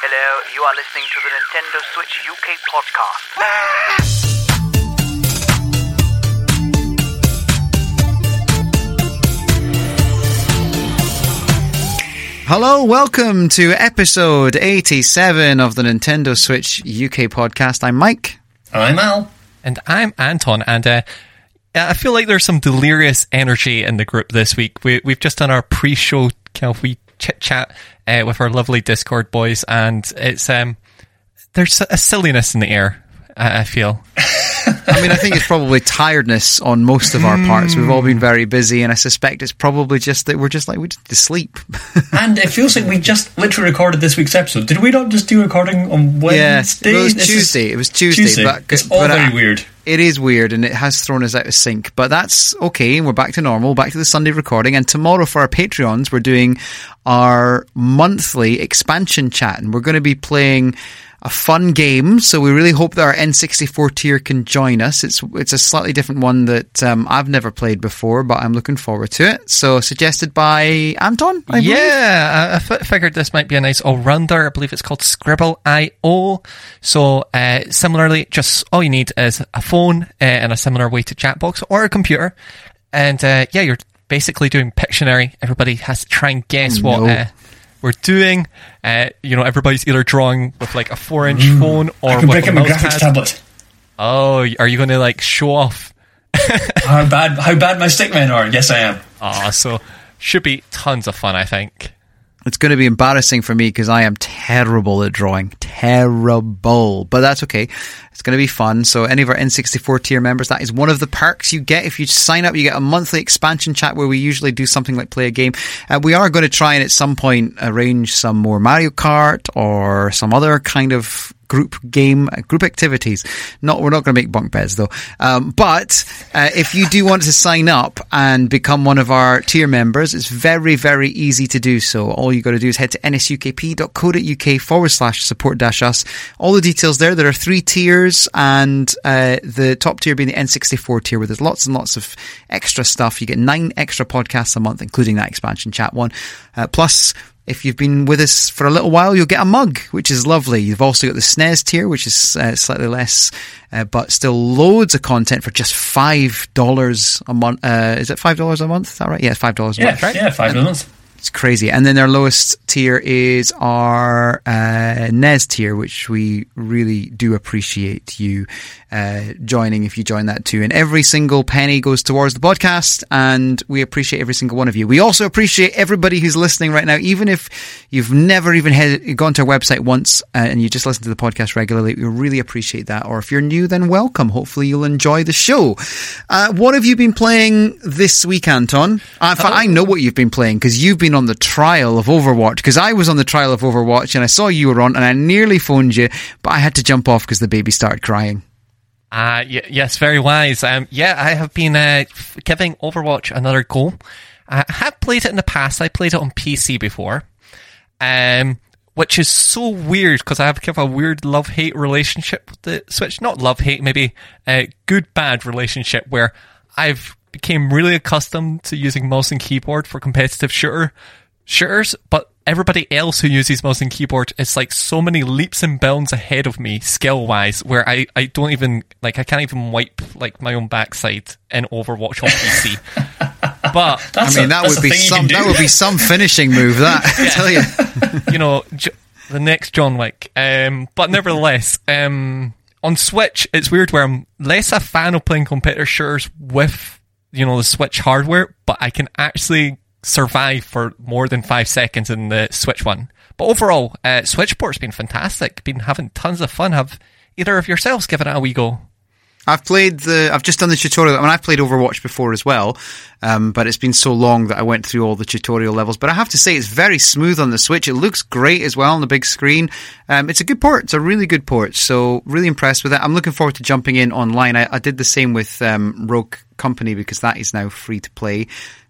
Hello, you are listening to the Nintendo Switch UK podcast. Hello, welcome to episode 87 of the Nintendo Switch UK podcast. I'm Mike. I'm Al. And I'm Anton. And I feel like there's some delirious energy in the group this week. We've just done our pre-show kind of wee chit-chat with our lovely Discord boys, and it's there's a silliness in the air, I feel. I mean, I think it's probably tiredness on most of our parts. We've all been very busy, and I suspect it's probably just that we just need to sleep. And it feels like we just literally recorded this week's episode. Did we not just do recording on Wednesday? Yes, it was Tuesday. It was Tuesday. But it's all very weird. It is weird, and it has thrown us out of sync. But that's okay. We're back to normal, back to the Sunday recording. And tomorrow for our Patreons, we're doing our monthly expansion chat, and we're going to be playing a fun game, so we really hope that our N64 tier can join us. It's a slightly different one that I've never played before, but I'm looking forward to it. So suggested by Anton, I believe? Yeah, I figured this might be a nice all-rounder. I believe it's called Scribble.io. So similarly, just all you need is a phone and a similar way to Chatbox or a computer. And you're basically doing Pictionary. Everybody has to try and guess what we're doing. Everybody's either drawing with like a 4-inch phone or I can with break a up my mouse graphics pad. tablet. Oh, are you going to like show off how bad my stickmen are? Yes, I am. So should be tons of fun, I think. It's going to be embarrassing for me because I am terrible at drawing. Terrible. But that's okay. It's going to be fun. So any of our N64 tier members, that is one of the perks you get. If you sign up, you get a monthly expansion chat where we usually do something like play a game. We are going to try and at some point arrange some more Mario Kart or some other kind of group activities. We're not going to make bunk beds though. But if you do want to sign up and become one of our tier members, it's very, very easy to do so. All you got to do is head to nsukp.co.uk/support-us. All the details there. There are 3 tiers, and the top tier being the N64 tier, where there's lots and lots of extra stuff. You get 9 extra podcasts a month, including that expansion chat one. Plus, if you've been with us for a little while, you'll get a mug, which is lovely. You've also got the SNES tier, which is slightly less, but still loads of content for just $5 a month. Is it $5 a month? Is that right? Yeah, $5 a month, right? Yeah, $5 a month. It's crazy. And then our lowest tier is our NES tier, which we really do appreciate you joining if you join that too. And every single penny goes towards the podcast, and we appreciate every single one of you. We also appreciate everybody who's listening right now, even if you've never even gone to our website once and you just listen to the podcast regularly. We really appreciate that. Or if you're new, then welcome. Hopefully you'll enjoy the show. What have you been playing this week, Anton? In fact, I know what you've been playing because you've been on the trial of Overwatch, because I was on the trial of Overwatch and I saw you were on and I nearly phoned you, but I had to jump off because the baby started crying. Yes, very wise. I have been giving Overwatch another go. I have played it in the past. I played it on PC before, which is so weird because I have kind of a weird love-hate relationship with the Switch. Not love-hate, maybe a good-bad relationship where I've became really accustomed to using mouse and keyboard for competitive shooters, but everybody else who uses mouse and keyboard is like so many leaps and bounds ahead of me skill-wise, where I don't even, like, I can't even wipe like my own backside in Overwatch on PC. But that would be some finishing move, that I tell you. The next John Wick. But nevertheless, on Switch, it's weird where I'm less a fan of playing competitive shooters with the Switch hardware, but I can actually survive for more than 5 seconds in the Switch one. But overall, Switch port's been fantastic. Been having tons of fun. Have either of yourselves given it a wee go? I've just done the tutorial. I mean, I've played Overwatch before as well, but it's been so long that I went through all the tutorial levels. But I have to say, it's very smooth on the Switch. It looks great as well on the big screen. It's a good port. It's a really good port. So really impressed with it. I'm looking forward to jumping in online. I did the same with Rogue Company because that is now free to play.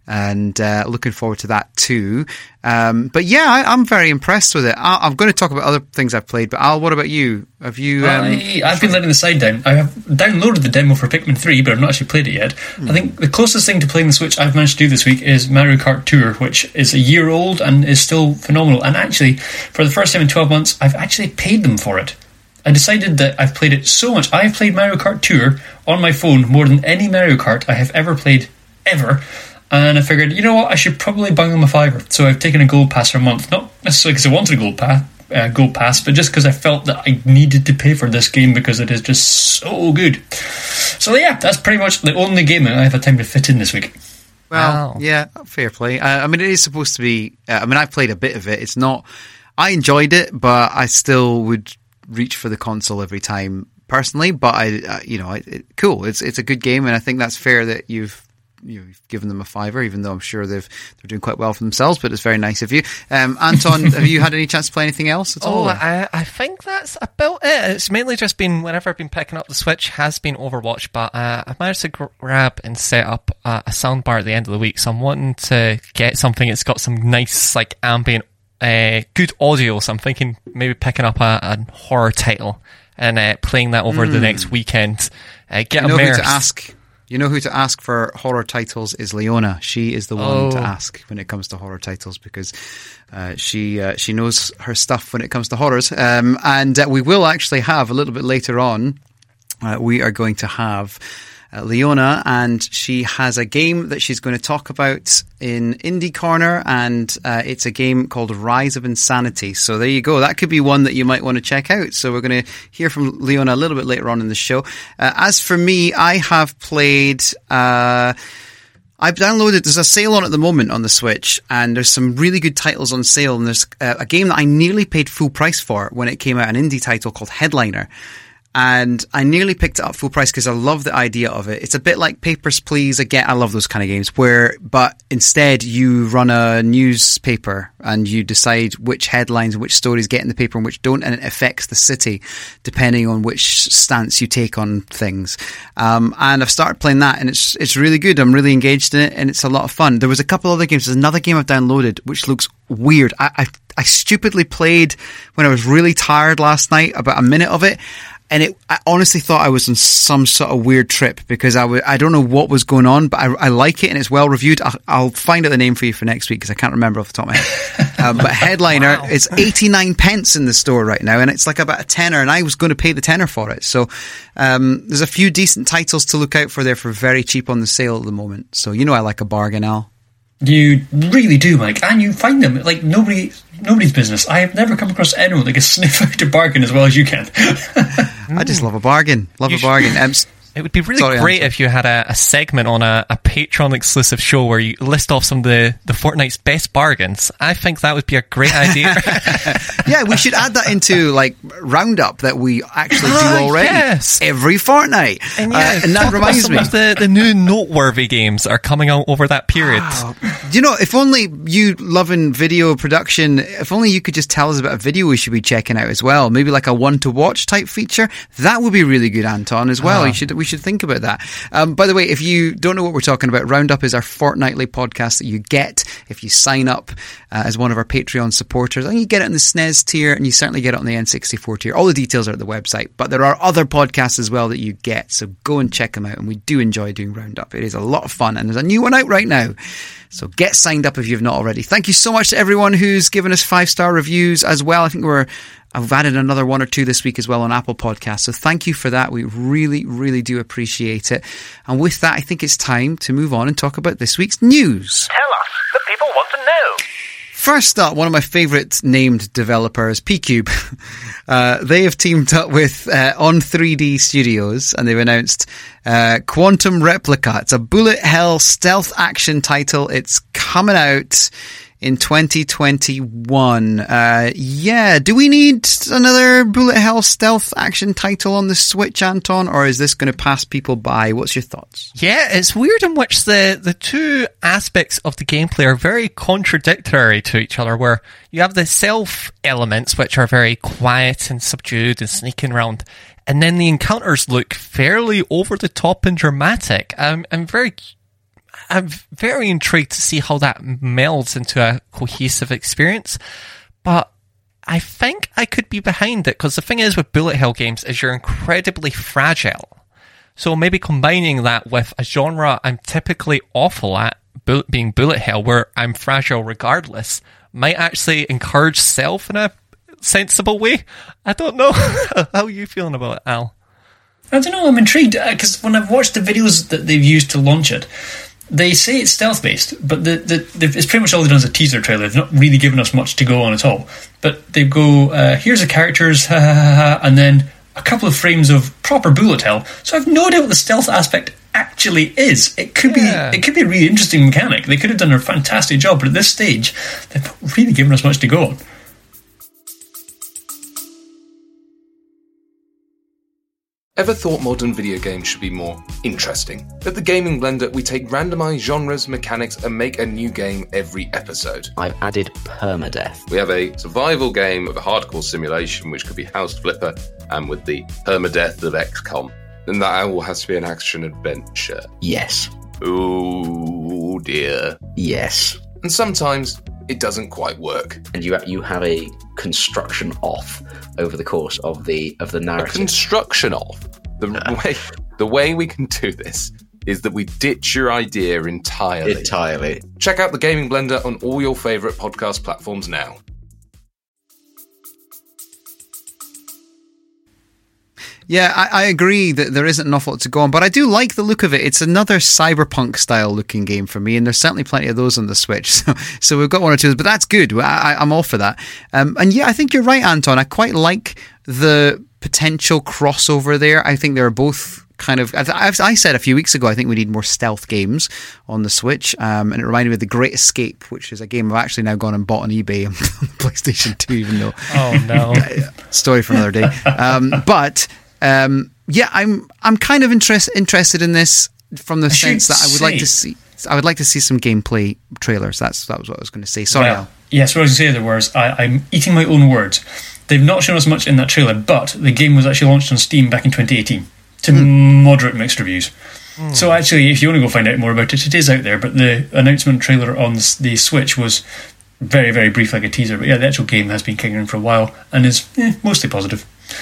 and looking forward to that too. But yeah, I'm very impressed with it. I'm going to talk about other things I've played, but Al, what about you? Have you? I've been letting the side down. I have downloaded the demo for Pikmin 3, but I've not actually played it yet. I think the closest thing to playing the Switch I've managed to do this week is Mario Kart Tour, which is a year old and is still phenomenal. And actually, for the first time in 12 months, I've actually paid them for it. I decided that I've played it so much. I've played Mario Kart Tour on my phone more than any Mario Kart I have ever played, ever. And I figured, you know what, I should probably bung them a $5. So I've taken a gold pass for a month. Not necessarily because I wanted a gold pass, but just because I felt that I needed to pay for this game because it is just so good. So yeah, that's pretty much the only game that I have had time to fit in this week. Well, yeah, fair play. I mean, it is supposed to be... I've played a bit of it. It's not... I enjoyed it, but I still would reach for the console every time personally. But cool. It's a good game, and I think that's fair that you've given them a $5, even though I'm sure they're doing quite well for themselves. But it's very nice of you, Anton. Have you had any chance to play anything else at all? I think that's about it. It's mainly just been whenever I've been picking up the Switch has been Overwatch, but I managed to grab and set up a soundbar at the end of the week. So I'm wanting to get something that's got some nice like ambient, good audio. So I'm thinking maybe picking up a horror title and playing that over the next weekend. Get immersed. You know who to ask for horror titles is Leona. She is the one to ask when it comes to horror titles because she knows her stuff when it comes to horrors. And we will actually have a little bit later on. We are going to have Leona, and she has a game that she's going to talk about in Indie Corner, and it's a game called Rise of Insanity. So there you go. That could be one that you might want to check out. So we're going to hear from Leona a little bit later on in the show. As for me, I have played... I've downloaded, there's a sale on at the moment on the Switch, and there's some really good titles on sale, and there's a game that I nearly paid full price for when it came out, an indie title called Headliner. And I nearly picked it up full price because I love the idea of it. It's a bit like Papers, Please. Again, I love those kind of games but instead you run a newspaper and you decide which headlines and which stories get in the paper and which don't, and it affects the city depending on which stance you take on things. And I've started playing that, and it's really good. I'm really engaged in it, and it's a lot of fun. There was a couple other games. There's another game I've downloaded which looks weird. I stupidly played when I was really tired last night, about a minute of it. And I honestly thought I was on some sort of weird trip because I don't know what was going on, but I like it and it's well reviewed. I'll find out the name for you for next week because I can't remember off the top of my head. But Headliner, wow. It's 89 pence in the store right now, and it's like about a tenner, and I was going to pay the tenner for it. So there's a few decent titles to look out for there for very cheap on the sale at the moment. So I like a bargain, Al. You really do, Mike, and you find them like nobody's business. I have never come across anyone that can sniff out a bargain as well as you can. I just love a bargain. It would be really great if you had a segment on a Patreon exclusive show where you list off some of the Fortnite's best bargains. I think that would be a great idea. Yeah, we should add that into like Roundup that we actually do already every fortnight. And that reminds me, the new noteworthy games that are coming out over that period. Wow. If only you loving video production, if only you could just tell us about a video we should be checking out as well. Maybe like a one to watch type feature. That would be really good, Anton, as well. We should think about that. By the way, if you don't know what we're talking about, Roundup is our fortnightly podcast that you get if you sign up as one of our Patreon supporters. And you get it in the SNES tier, and you certainly get it on the N64 tier. All the details are at the website, but there are other podcasts as well that you get, so go and check them out, and we do enjoy doing Roundup. It is a lot of fun, and there's a new one out right now. So get signed up if you've not already. Thank you so much to everyone who's given us 5-star reviews as well. I think I've added another 1 or 2 this week as well on Apple Podcasts. So thank you for that. We really, really do appreciate it. And with that, I think it's time to move on and talk about this week's news. Tell us, the people want to know. First up, one of my favourite named developers, P-Cube. They have teamed up with On3D Studios, and they've announced Quantum Replica. It's a bullet hell stealth action title. It's coming out in 2021. Do we need another bullet hell stealth action title on the Switch, Anton, or is this going to pass people by? What's your thoughts? Yeah, it's weird in which the two aspects of the gameplay are very contradictory to each other, where you have the stealth elements, which are very quiet and subdued and sneaking around, and then the encounters look fairly over the top and dramatic. I'm very I'm very intrigued to see how that melds into a cohesive experience. But I think I could be behind it, because the thing is with bullet hell games is you're incredibly fragile. So maybe combining that with a genre I'm typically awful at, being bullet hell, where I'm fragile regardless, might actually encourage self in a sensible way. I don't know. How are you feeling about it, Al? I don't know, I'm intrigued, because when I've watched the videos that they've used to launch it, they say it's stealth-based, but it's pretty much all they've done is a teaser trailer. They've not really given us much to go on at all. But they go, here's the characters, ha, ha, ha, ha, and then a couple of frames of proper bullet hell. So I've no idea what the stealth aspect actually is. It could be a really interesting mechanic. They could have done a fantastic job, but at this stage, they've not really given us much to go on. Ever thought modern video games should be more interesting? At the Gaming Blender, we take randomized genres, mechanics, and make a new game every episode. I've added permadeath. We have a survival game of a hardcore simulation, which could be House Flipper, and with the permadeath of XCOM. And that all has to be an action-adventure. Yes. Ooh, dear. Yes. And sometimes it doesn't quite work. And you have a construction off over the course of the narrative. A construction off. The way we can do this is that we ditch your idea entirely. Check out the Gaming Blender on all your favourite podcast platforms now. Yeah, I agree that there isn't an awful lot to go on, but I do like the look of it. It's another cyberpunk style looking game for me, and there's certainly plenty of those on the Switch. So we've got one or two, but that's good. I'm all for that. And yeah, I think you're right, Anton. I quite like the potential crossover there. I think they're both kind of, I said a few weeks ago, I think we need more stealth games on the Switch, and it reminded me of The Great Escape, which is a game I've actually now gone and bought on eBay on PlayStation 2, even though... Oh, no. Story for another day. Yeah, I'm kind of interested in this from the sense that I would like to see some gameplay trailers. That was what I was going to say. Sorry, Al. Yes, what I was going to say there was I'm eating my own words. They've not shown us much in that trailer, but the game was actually launched on Steam back in 2018 to moderate mixed reviews. So actually, if you want to go find out more about it, it is out there. But the announcement trailer on the Switch was very, very brief, like a teaser. But yeah, the actual game has been kicking around for a while and is mostly positive.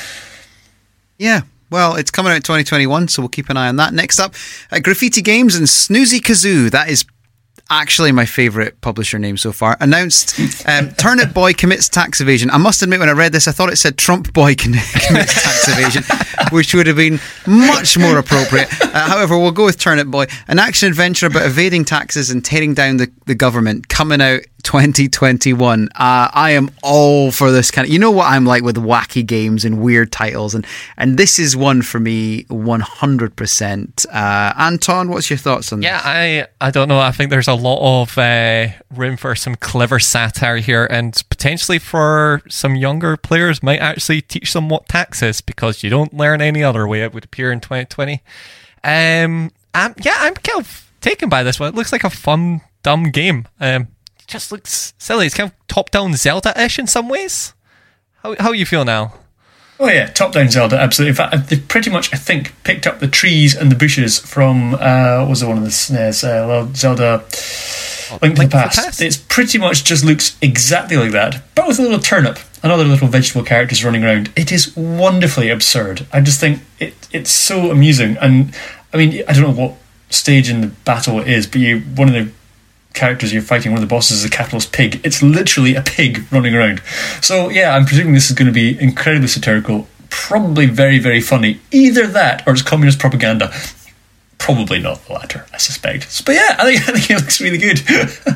Yeah, well, it's coming out in 2021, so we'll keep an eye on that. Next up, Graffiti Games and Snoozy Kazoo. That is actually my favourite publisher name so far. Announced Turnip Boy commits tax evasion. I must admit, when I read this, I thought it said Trump Boy commits tax evasion, which would have been much more appropriate. However, we'll go with Turnip Boy. An action-adventure about evading taxes and tearing down the government, coming out 2021. I am all for this kind of... You know what I'm like with wacky games and weird titles, and this is one for me 100%. Anton, what's your thoughts on this? Yeah, I don't know. I think there's a lot of room for some clever satire here, and potentially for some younger players might actually teach them what tax is, because you don't learn any other way, it would appear, in 2020. I'm kind of taken by this one. It looks like a fun, dumb game. Just looks silly. It's kind of top-down Zelda-ish in some ways. How are you feeling now? Oh yeah, top-down Zelda, absolutely. In fact, they pretty much, I think, picked up the trees and the bushes from, what was the one of the SNES? Zelda Link to the Past. It's pretty much just looks exactly like that, but with a little turnip and other little vegetable characters running around. It is wonderfully absurd. I just think it's so amusing. And, I mean, I don't know what stage in the battle it is, but one of the characters you're fighting, one of the bosses, is a capitalist pig. It's literally a pig running around. So yeah, I'm presuming this is going to be incredibly satirical, probably very, very funny. Either that or it's communist propaganda. Probably not the latter, I suspect. But yeah, I think it looks really good.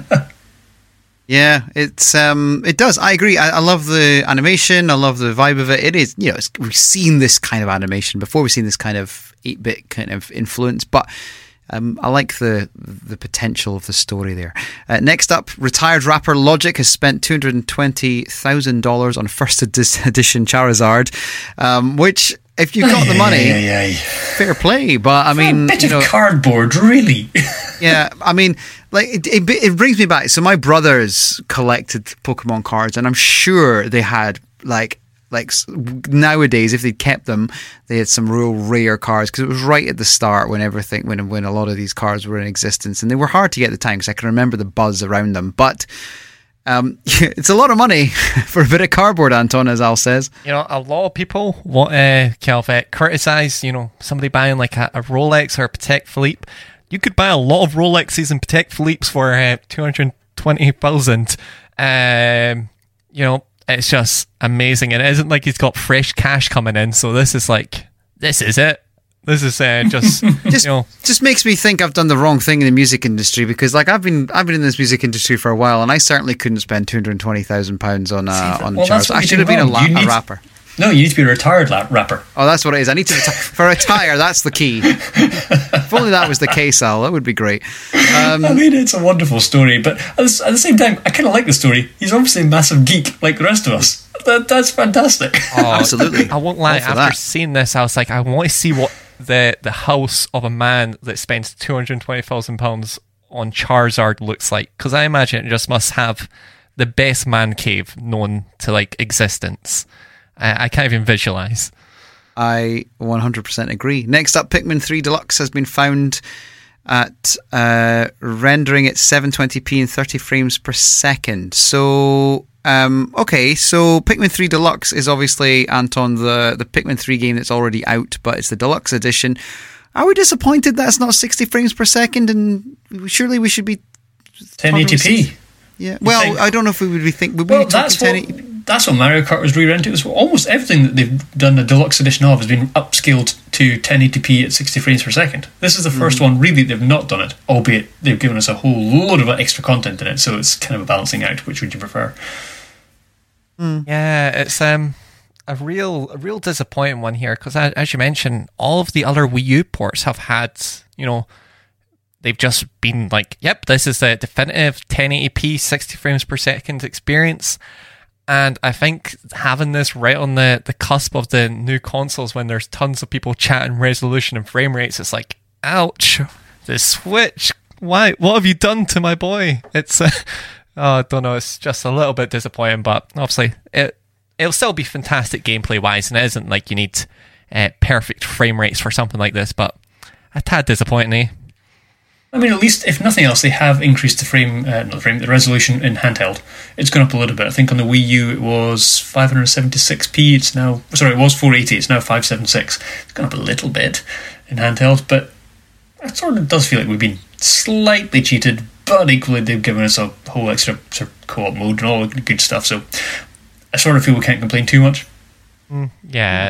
Yeah, it does. I agree. I love the animation. I love the vibe of it. It is, we've seen this kind of animation before. We've seen this kind of 8-bit kind of influence, but I like the potential of the story there. Next up, retired rapper Logic has spent $220,000 on first edition Charizard, which, if you've got the money, fair play. But I mean, a bit of cardboard, really. Yeah, I mean, like it brings me back. So my brothers collected Pokemon cards, and I'm sure they had like like nowadays, if they'd kept them, they had some real rare cars, because it was right at the start when when a lot of these cars were in existence, and they were hard to get at the time because I can remember the buzz around them. But it's a lot of money for a bit of cardboard, Anton, as Al says. You know, a lot of people want criticize, somebody buying like a Rolex or a Patek Philippe. You could buy a lot of Rolexes and Patek Philippes for 220,000. It's just amazing, and it isn't like he's got fresh cash coming in. So this is it. This is just makes me think I've done the wrong thing in the music industry, because like I've been in this music industry for a while, and I certainly couldn't spend £220,000 on a Charles. I should have been a rapper. No, you need to be a retired rapper. Oh, that's what it is. I need to retire. That's the key. If only that was the case, Al, that would be great. I mean, it's a wonderful story, but at the same time, I kind of like the story. He's obviously a massive geek like the rest of us. That's fantastic. Oh, absolutely. I won't lie. After seeing this, I was like, I want to see what the house of a man that spends £220,000 on Charizard looks like, because I imagine it just must have the best man cave known to like existence. I can't even visualize. I 100% agree. Next up, Pikmin 3 Deluxe has been found at rendering at 720p and 30 frames per second. So, so Pikmin 3 Deluxe is obviously, Anton, the Pikmin 3 game that's already out, but it's the Deluxe edition. Are we disappointed that's not 60 frames per second? And surely we should be 1080p. Yeah. Well, I don't know if we would be thinking. Well, that's what Mario Kart was re-rented. It was almost everything that they've done the deluxe edition of has been upscaled to 1080p at 60 frames per second. This is the first one really they've not done it, albeit they've given us a whole load of extra content in it, so it's kind of a balancing out. Which would you prefer? Yeah, it's a real disappointing one here, because as you mentioned, all of the other Wii U ports have had, they've just been like, yep, this is the definitive 1080p 60 frames per second experience. And I think having this right on the cusp of the new consoles, when there's tons of people chatting resolution and frame rates, it's like, ouch, the Switch, why? What have you done to my boy? It's, I don't know, it's just a little bit disappointing, but obviously it'll still be fantastic gameplay-wise, and it isn't like you need perfect frame rates for something like this, but a tad disappointing, eh? I mean, at least, if nothing else, they have increased the resolution in handheld. It's gone up a little bit. I think on the Wii U it was 576p. It was 480. It's now 576. It's gone up a little bit in handheld, but it sort of does feel like we've been slightly cheated, but equally they've given us a whole extra sort of co-op mode and all the good stuff, so I sort of feel we can't complain too much. Yeah,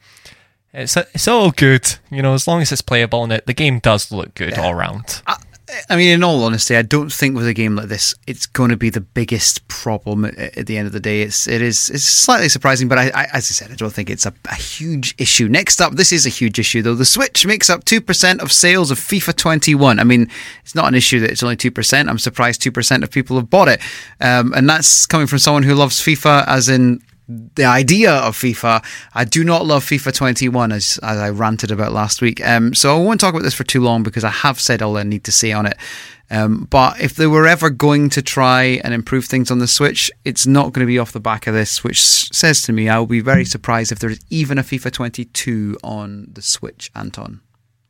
it's all good, as long as it's playable, and the game does look good all around. I mean, in all honesty, I don't think with a game like this it's going to be the biggest problem at the end of the day. It's slightly surprising, but as I said, I don't think it's a huge issue. Next up, this is a huge issue though. The Switch makes up 2% of sales of FIFA 21. I mean, it's not an issue that it's only 2%. I'm surprised 2% of people have bought it, and that's coming from someone who loves FIFA, as in the idea of FIFA. I do not love FIFA 21, as I ranted about last week. So I won't talk about this for too long, because I have said all I need to say on it. But if they were ever going to try and improve things on the Switch, it's not going to be off the back of this, which says to me I'll be very surprised if there's even a FIFA 22 on the Switch, Anton.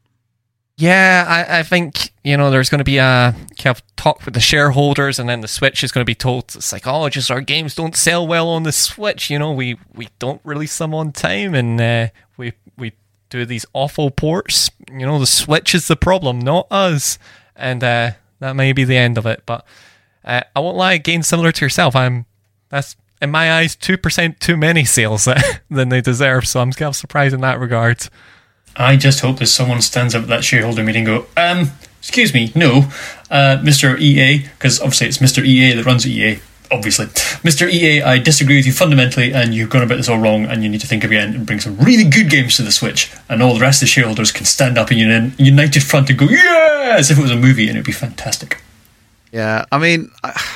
Yeah, I think, there's going to be a kind of talk with the shareholders, and then the Switch is going to be told, it's like, just our games don't sell well on the Switch, we don't release them on time, and we do these awful ports. The Switch is the problem, not us. And that may be the end of it, but I won't lie, again, similar to yourself, that's, in my eyes, 2% too many sales than they deserve, so I'm kind of surprised in that regard. I just hope that someone stands up at that shareholder meeting and go, excuse me, no, Mr. EA, because obviously it's Mr. EA that runs EA, obviously. Mr. EA, I disagree with you fundamentally, and you've gone about this all wrong, and you need to think again and bring some really good games to the Switch, and all the rest of the shareholders can stand up in a united front and go, yeah, as if it was a movie, and it would be fantastic. Yeah, I mean,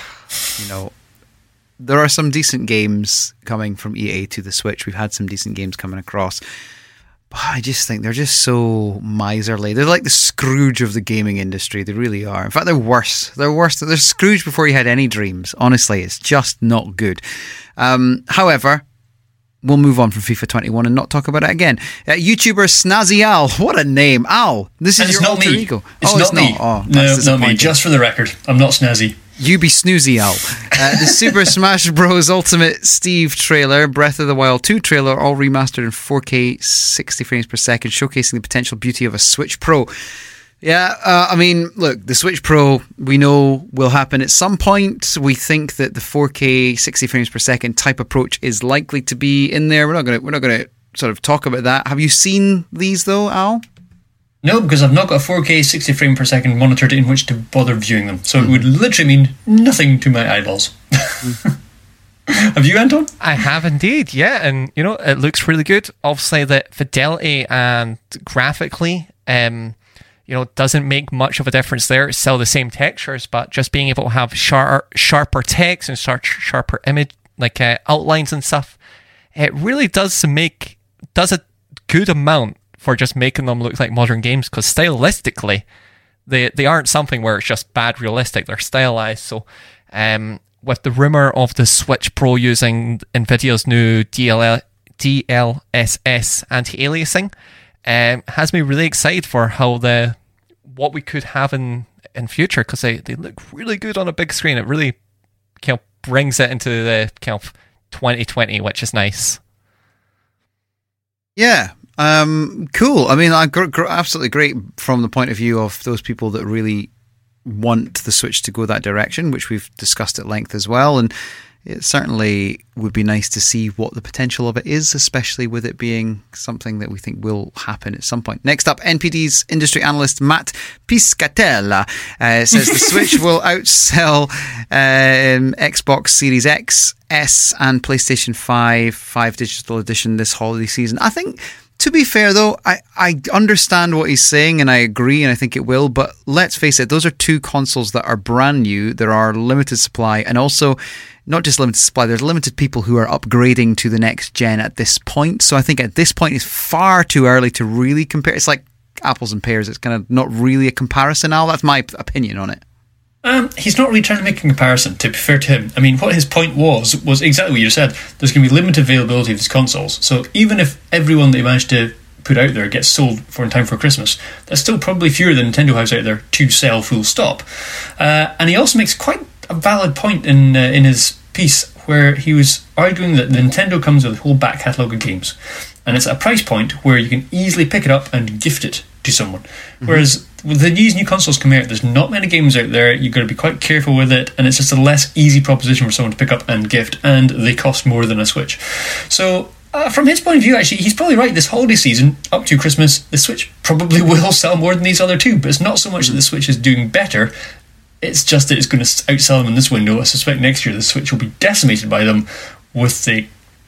there are some decent games coming from EA to the Switch. We've had some decent games coming across. I just think they're just so miserly. They're like the Scrooge of the gaming industry. They really are. In fact, they're worse. They're worse. They're Scrooge before he had any dreams. Honestly, it's just not good. However, we'll move on from FIFA 21 and not talk about it again. YouTuber Snazzy Al. What a name. Al, this is your alter ego. It's not me. Oh, no, not me. Just for the record, I'm not Snazzy. You be snoozy, Al. The Super Smash Bros. Ultimate Steve trailer, Breath of the Wild 2 trailer, all remastered in 4K 60 frames per second, showcasing the potential beauty of a Switch Pro. Yeah, I mean, look, the Switch Pro we know will happen at some point. We think that the 4K 60 frames per second type approach is likely to be in there. We're not going to sort of talk about that. Have you seen these though, Al? No, because I've not got a 4K 60 frame per second monitor in which to bother viewing them. So it would literally mean nothing to my eyeballs. Have you, Anton? I have indeed, yeah. And, it looks really good. Obviously, the fidelity and graphically, doesn't make much of a difference there. It's still the same textures, but just being able to have sharper text and sharper image, like outlines and stuff, it really does a good amount for just making them look like modern games, because stylistically they aren't something where it's just bad realistic, they're stylized. So with the rumor of the Switch Pro using Nvidia's new DLSS anti-aliasing, has me really excited for what we could have in future, because they look really good on a big screen. It really brings it into the 2020, which is nice. Yeah. Cool. I mean, absolutely great from the point of view of those people that really want the Switch to go that direction, which we've discussed at length as well. And it certainly would be nice to see what the potential of it is, especially with it being something that we think will happen at some point. Next up, NPD's industry analyst Matt Piscatella says the Switch will outsell Xbox Series X, S and PlayStation 5 Digital Edition this holiday season. I think, to be fair though, I understand what he's saying and I agree, and I think it will, but let's face it, those are two consoles that are brand new. There are limited supply, and also not just limited supply, there's limited people who are upgrading to the next gen at this point. So I think at this point it's far too early to really compare. It's like apples and pears. It's kind of not really a comparison now. That's my opinion on it. He's not really trying to make a comparison, to be fair to him. I mean, what his point was exactly what you said. There's going to be limited availability of these consoles. So even if everyone they managed to put out there gets sold in time for Christmas, there's still probably fewer than Nintendo has out there to sell full stop. And he also makes quite a valid point in his piece, where he was arguing that Nintendo comes with a whole back catalogue of games, and it's at a price point where you can easily pick it up and gift it to someone. Whereas with these new consoles coming out, there's not many games out there. You've got to be quite careful with it, and it's just a less easy proposition for someone to pick up and gift, and they cost more than a Switch. So from his point of view, actually, he's probably right. This holiday season, up to Christmas, the Switch probably will sell more than these other two, but it's not so much that the Switch is doing better. It's just that it's going to outsell them in this window. I suspect next year the Switch will be decimated by them, with the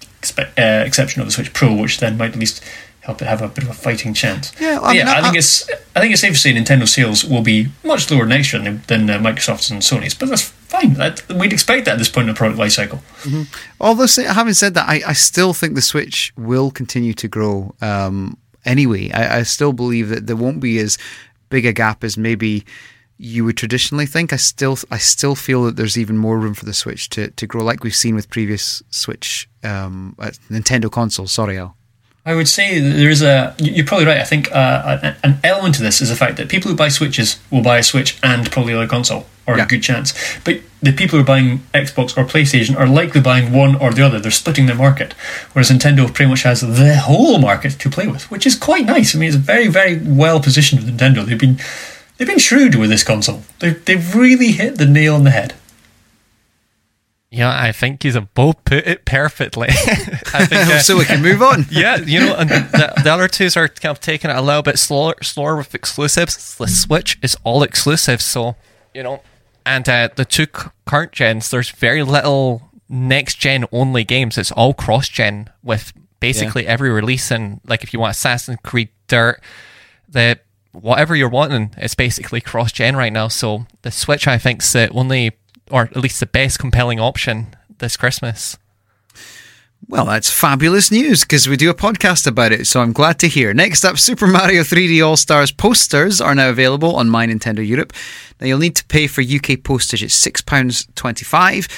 exception of the Switch Pro, which then might at least help it have a bit of a fighting chance. Yeah, I think it's safe to say Nintendo sales will be much lower next year than Microsoft's and Sony's, but that's fine. We'd expect that at this point in the product life cycle. Although, having said that, I still think the Switch will continue to grow anyway. I still believe that there won't be as big a gap as maybe you would traditionally think. I still feel that there's even more room for the Switch to grow, like we've seen with previous Switch Nintendo consoles. Sorry, Al. I would say that there is you're probably right. I think an element to this is the fact that people who buy Switches will buy a Switch and probably another console, or a good chance. But the people who are buying Xbox or PlayStation are likely buying one or the other. They're splitting their market, whereas Nintendo pretty much has the whole market to play with, which is quite nice. I mean, it's very, very well positioned with Nintendo. They've been shrewd with this console. They've really hit the nail on the head. Yeah, I think he's both put it perfectly. I think, so we can move on. Yeah, and the other two are kind of taking it a little bit slower with exclusives. The Switch is all exclusive, so, and the two current gens, there's very little next-gen only games. It's all cross-gen with basically every release, and like if you want Assassin's Creed Dirt, whatever you're wanting, it's basically cross-gen right now. So the Switch, I think, is the only, or at least the best compelling option this Christmas. Well, that's fabulous news because we do a podcast about it, so I'm glad to hear. Next up, Super Mario 3D All-Stars posters are now available on My Nintendo Europe. Now, you'll need to pay for UK postage. It's £6.25.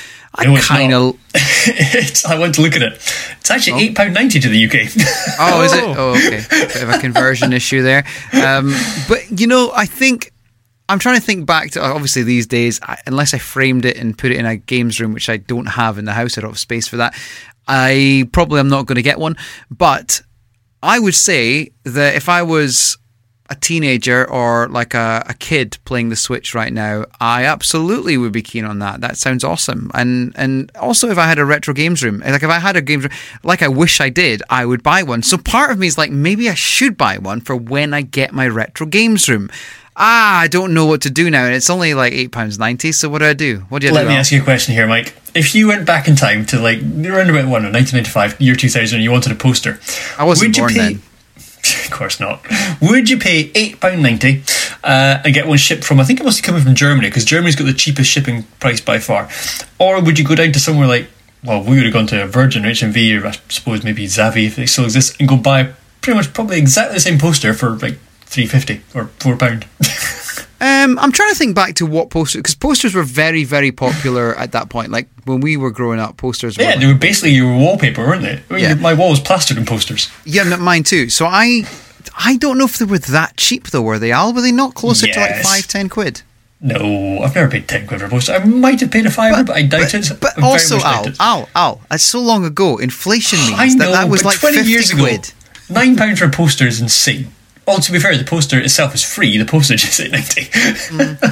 I went to look at it. It's actually £8.90 to the UK. Oh, is it? Oh, okay. Bit of a conversion issue there. But, I think... I'm trying to think back to, obviously these days, unless I framed it and put it in a games room, which I don't have in the house, I don't have space for that, I probably am not going to get one. But I would say that if I was a teenager or like a kid playing the Switch right now, I absolutely would be keen on that. That sounds awesome. And also if I had a retro games room, like if I had a games room, like I wish I did, I would buy one. So part of me is like, maybe I should buy one for when I get my retro games room. I don't know what to do now, and it's only like £8.90, so what do? What do you do? Let me ask you a question here, Mike. If you went back in time to like around about 1995, year 2000, and you wanted a poster, I wasn't born then. Of course not. Would you pay £8.90 and get one shipped from, I think it must be coming from Germany, because Germany's got the cheapest shipping price by far, or would you go down to somewhere like, well, we would have gone to Virgin or HMV, or I suppose maybe Zavvi if they still exist, and go buy pretty much probably exactly the same poster for like £3.50 or £4. I'm trying to think back to what posters, because posters were very, very popular at that point. Like when we were growing up, posters were... Yeah, they were basically your wallpaper, weren't they? Yeah. My wall was plastered in posters. Yeah, mine too. So I don't know if they were that cheap though, were they, Al? Were they not closer to like £5-10? No, I've never paid £10 for a poster. I might have paid a £5, but I doubt it. But also, Al, that's so long ago. Inflation means that was like 20 years ago, £50. £9 for a poster is insane. Well, to be fair, the poster itself is free. The postage is £8.90.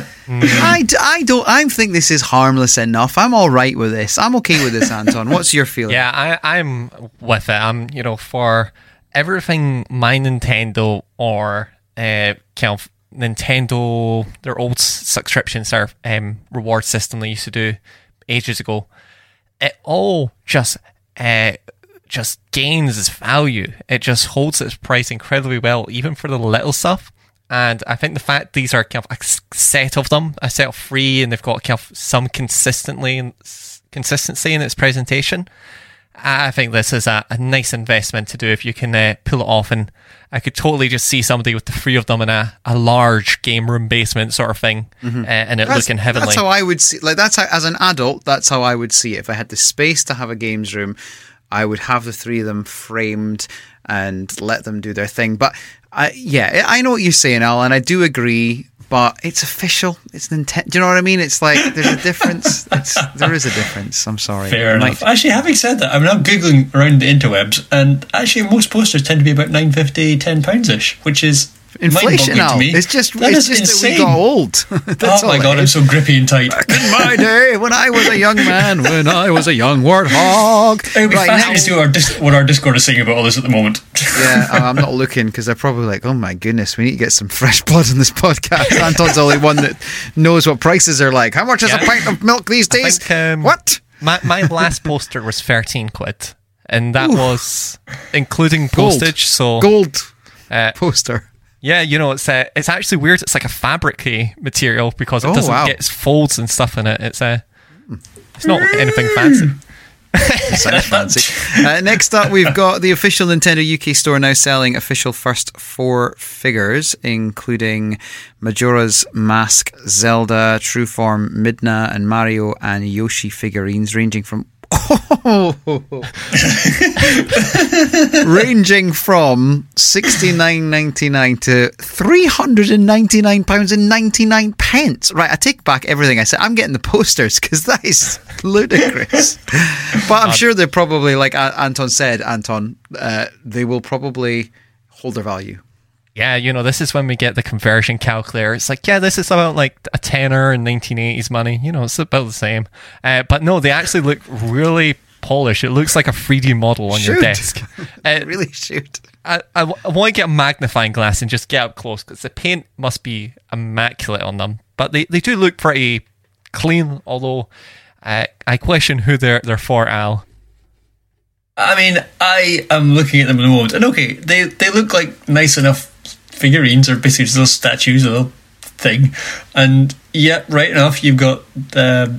I think this is harmless enough. I'm all right with this. I'm okay with this, Anton. What's your feeling? Yeah, I'm with it. I'm, for everything My Nintendo or kind of Nintendo, their old subscription reward system they used to do ages ago. It all just gains its value. It just holds its price incredibly well, even for the little stuff. And I think the fact these are kind of a set of them, a set of free, and they've got kind of some consistency in its presentation, I think this is a nice investment to do if you can pull it off. And I could totally just see somebody with the three of them in a large game room basement sort of thing, and it looking heavenly. That's how I would see. Like that's how, as an adult, that's how I would see it. If I had the space to have a games room, I would have the three of them framed and let them do their thing. But I know what you're saying, Al, and I do agree. But it's official. It's Nintendo. Do you know what I mean? It's like there's a difference. There is a difference. I'm sorry. Fair enough. Actually, having said that, I'm now googling around the interwebs, and actually most posters tend to be about £9.50, £10-ish, which is inflation now. It's just that we got old. Oh my god, I'm so grippy and tight. Back in my day, when I was a young man, when I was a young warthog. It would be fascinating to see what our Discord is saying about all this at the moment. Yeah, I'm not looking because they're probably like, oh my goodness, we need to get some fresh blood on this podcast. Anton's the only one that knows what prices are like. How much is a pint of milk these days? Think, what? My last poster was £13, and that was including postage. Gold poster. Yeah, it's actually weird. It's like a fabric-y material because it doesn't get folds and stuff in it. It's not anything fancy. Sounds fancy. Next up, we've got the official Nintendo UK store now selling official first 4 figures, including Majora's Mask, Zelda, True Form, Midna, and Mario and Yoshi figurines, ranging from £69.99 to £399.99. Right, I take back everything I said. I'm getting the posters because that is ludicrous. But I'm sure they're probably, like Anton said, they will probably hold their value. Yeah, this is when we get the conversion calculator. It's like, yeah, this is about like a tenner in 1980s money. It's about the same. But no, they actually look really polished. It looks like a 3D model on your desk. Really should. I want to get a magnifying glass and just get up close because the paint must be immaculate on them. But they do look pretty clean, although I question who they're for, Al. I mean, I am looking at them at the moment, and okay, they look like nice enough figurines, or basically just little statues, a little thing. And yeah, right enough, you've got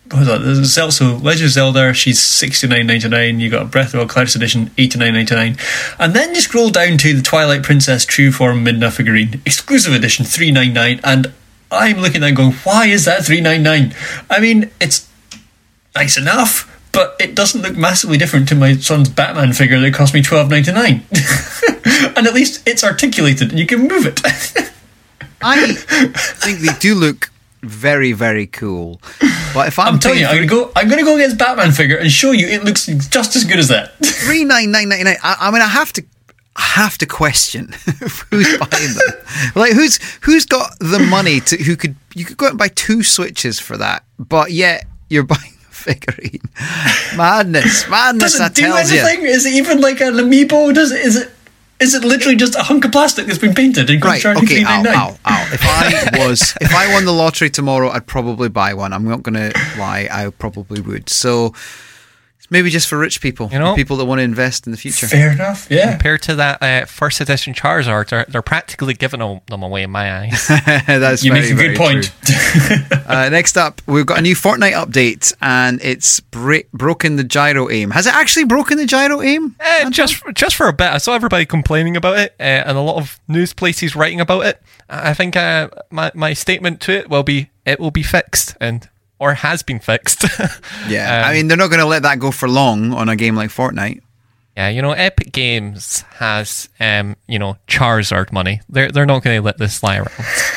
What was that? There's Zelda, so Legend of Zelda, she's $69.99. You got a Breath of the Wild Collector's Edition, $89.99, and then you scroll down to the Twilight Princess True Form Midna figurine, exclusive edition, $399, and I'm looking at that going, why is that $399? I mean, it's nice enough, but it doesn't look massively different to my son's Batman figure that cost me $12.99. And at least it's articulated and you can move it. I think they do look very, very cool. But if I'm telling you, I'm going to go against Batman figure and show you it looks just as good as that. $399.99. I mean, I have to question who's buying them. Like, who's got the money to you could go out and buy 2 Switches for that, but yet you're buying a figurine. Madness. Does I it do tell anything? you. Is it even like an amiibo? Is it literally just a hunk of plastic that's been painted and right? charging Okay, $399? If I won the lottery tomorrow, I'd probably buy one. I'm not going to lie, I probably would. So it's maybe just for rich people, people that want to invest in the future. Fair enough. Yeah. Compared to that first edition Charizard, they're practically giving them away in my eyes. That's you make a good point. Next up, we've got a new Fortnite update, and it's broken the gyro aim. Has it actually broken the gyro aim? Just for a bit. I saw everybody complaining about it, and a lot of news places writing about it. I think my statement to it will be fixed, or has been fixed. Yeah, I mean, they're not going to let that go for long on a game like Fortnite. Yeah, Epic Games has Charizard money. They're not going to let this lie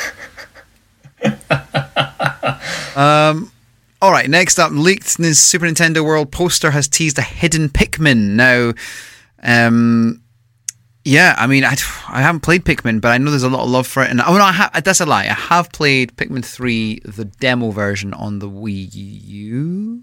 around. All right, next up, leaked in the Super Nintendo World poster has teased a hidden Pikmin. Now, yeah, I mean, I haven't played Pikmin, but I know there's a lot of love for it. And that's a lie. I have played Pikmin 3, the demo version, on the Wii U.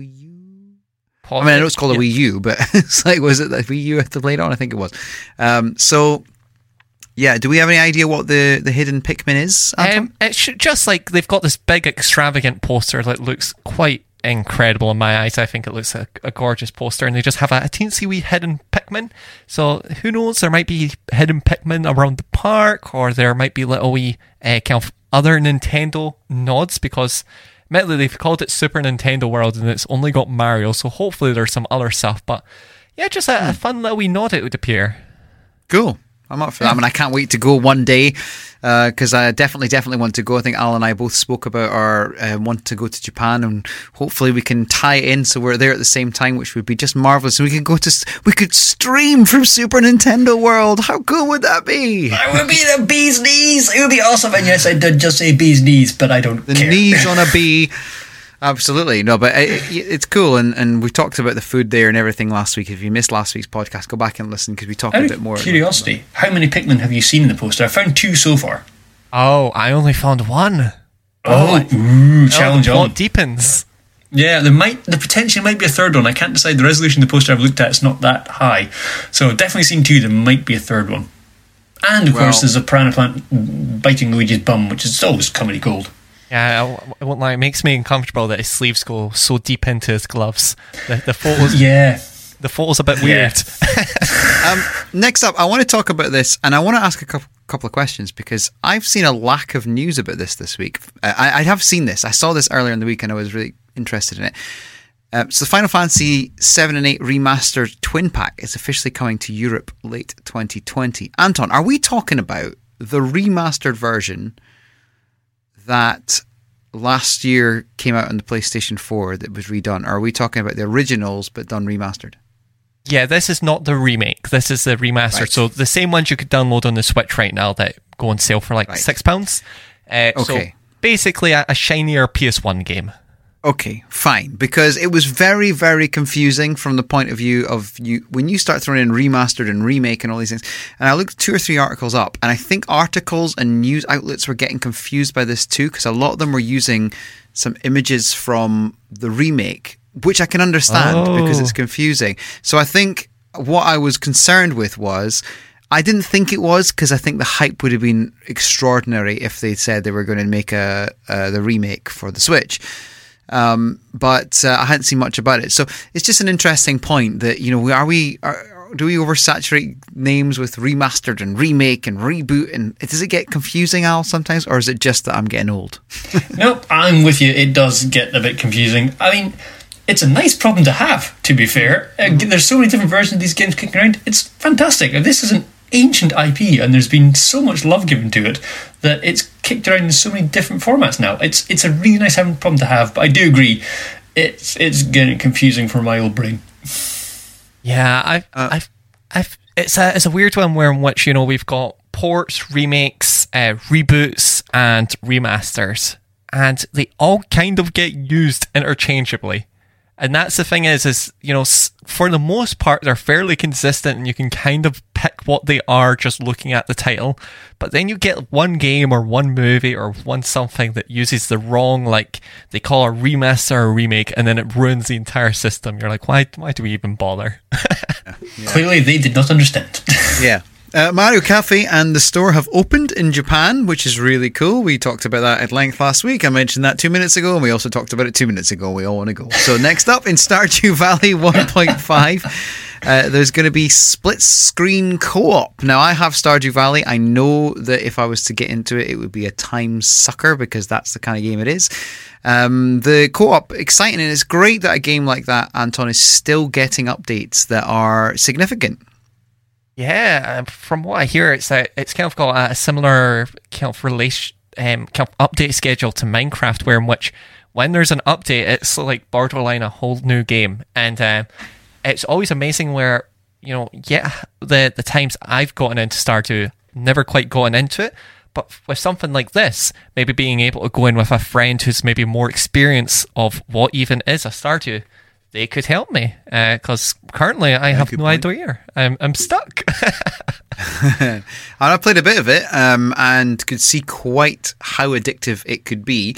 I mean, I know it's called a Wii U, but it's like, was it the Wii U I have to play it on? I think it was. So, yeah, do we have any idea what the hidden Pikmin is, Anton? It's just like they've got this big, extravagant poster that looks quite incredible in my eyes. I think it looks like a gorgeous poster, and they just have a teensy wee hidden Pikmin. So who knows, there might be hidden Pikmin around the park, or there might be little wee kind of other Nintendo nods, because admittedly they've called it Super Nintendo World and it's only got Mario, so hopefully there's some other stuff. But yeah, just a fun little wee nod, it would appear. Cool. I'm up for that. I mean, I can't wait to go one day, because I definitely want to go. I think Al and I both spoke about our want to go to Japan, and hopefully we can tie it in so we're there at the same time, which would be just marvelous. And we could stream from Super Nintendo World. How cool would that be? That would be the bee's knees. It would be awesome. And yes, I did just say bee's knees, but I don't care. The knees on a bee. Absolutely. No, but it's cool, and we talked about the food there and everything last week. If you missed last week's podcast, go back and listen, because we talked a bit more. Curiosity, how many Pikmin have you seen in the poster? I found 2 so far. Oh, I only found 1. Challenge on. Plot deepens. Yeah, there potentially might be a third one. I can't decide. The resolution of the poster I've looked at, it's not that high. So definitely seen 2. There might be a third one. And of course there's a piranha plant biting Luigi's bum, which is always comedy gold. Yeah, I won't lie. It makes me uncomfortable that his sleeves go so deep into his gloves. The photos, the photo's a bit weird. Next up, I want to talk about this, and I want to ask a couple of questions, because I've seen a lack of news about this week. I have seen this. I saw this earlier in the week, and I was really interested in it. So, Final Fantasy 7 and 8 Remastered Twin Pack is officially coming to Europe late 2020. Anton, are we talking about the remastered version that last year came out on the PlayStation 4 that was redone? Or are we talking about the originals but done remastered? Yeah, this is not the remake. This is the remastered. Right. So the same ones you could download on the Switch right now that go on sale for like £6. Okay. So basically a shinier PS1 game. Okay, fine. Because it was very, very confusing from the point of view of you when you start throwing in remastered and remake and all these things. And I looked 2 or 3 articles up, and I think articles and news outlets were getting confused by this too, because a lot of them were using some images from the remake, which I can understand because it's confusing. So I think what I was concerned with was, I didn't think it was, because I think the hype would have been extraordinary if they said they were going to make the remake for the Switch. But I hadn't seen much about it, so it's just an interesting point that, you know, do we oversaturate names with remastered and remake and reboot? And does it get confusing, Al, sometimes, or is it just that I'm getting old? Nope, I'm with you. It does get a bit confusing. I mean, it's a nice problem to have, to be fair. There's so many different versions of these games kicking around. It's fantastic. This is an ancient IP, and there's been so much love given to it that it's kicked around in so many different formats now. It's a really nice problem to have, but I do agree it's getting confusing for my old brain. Yeah, it's a weird one where in which, you know, we've got ports, remakes, reboots, and remasters, and they all kind of get used interchangeably. And that's the thing is, you know, for the most part, they're fairly consistent and you can kind of pick what they are just looking at the title. But then you get one game or one movie or one something that uses the wrong, like, they call a remaster or a remake, and then it ruins the entire system. You're like, why do we even bother? Clearly, they did not understand. Yeah. Mario Cafe and the store have opened in Japan, which is really cool. We talked about that at length last week. I mentioned that 2 minutes ago, and we also talked about it 2 minutes ago. We all want to go. So next up, in Stardew Valley 1.5, there's going to be split screen co-op. Now, I have Stardew Valley. I know that if I was to get into it, it would be a time sucker because that's the kind of game it is. The co-op, exciting, and it's great that a game like that, Anton, is still getting updates that are significant. Yeah, from what I hear, it's kind of got a similar kind of update schedule to Minecraft, where in which when there's an update, it's like borderline a whole new game, and it's always amazing where, you know, the times I've gotten into Stardew, never quite gotten into it, but with something like this, maybe being able to go in with a friend who's maybe more experienced of what even is a Stardew, they could help me, because currently I have no idea. I'm stuck. And I played a bit of it and could see quite how addictive it could be.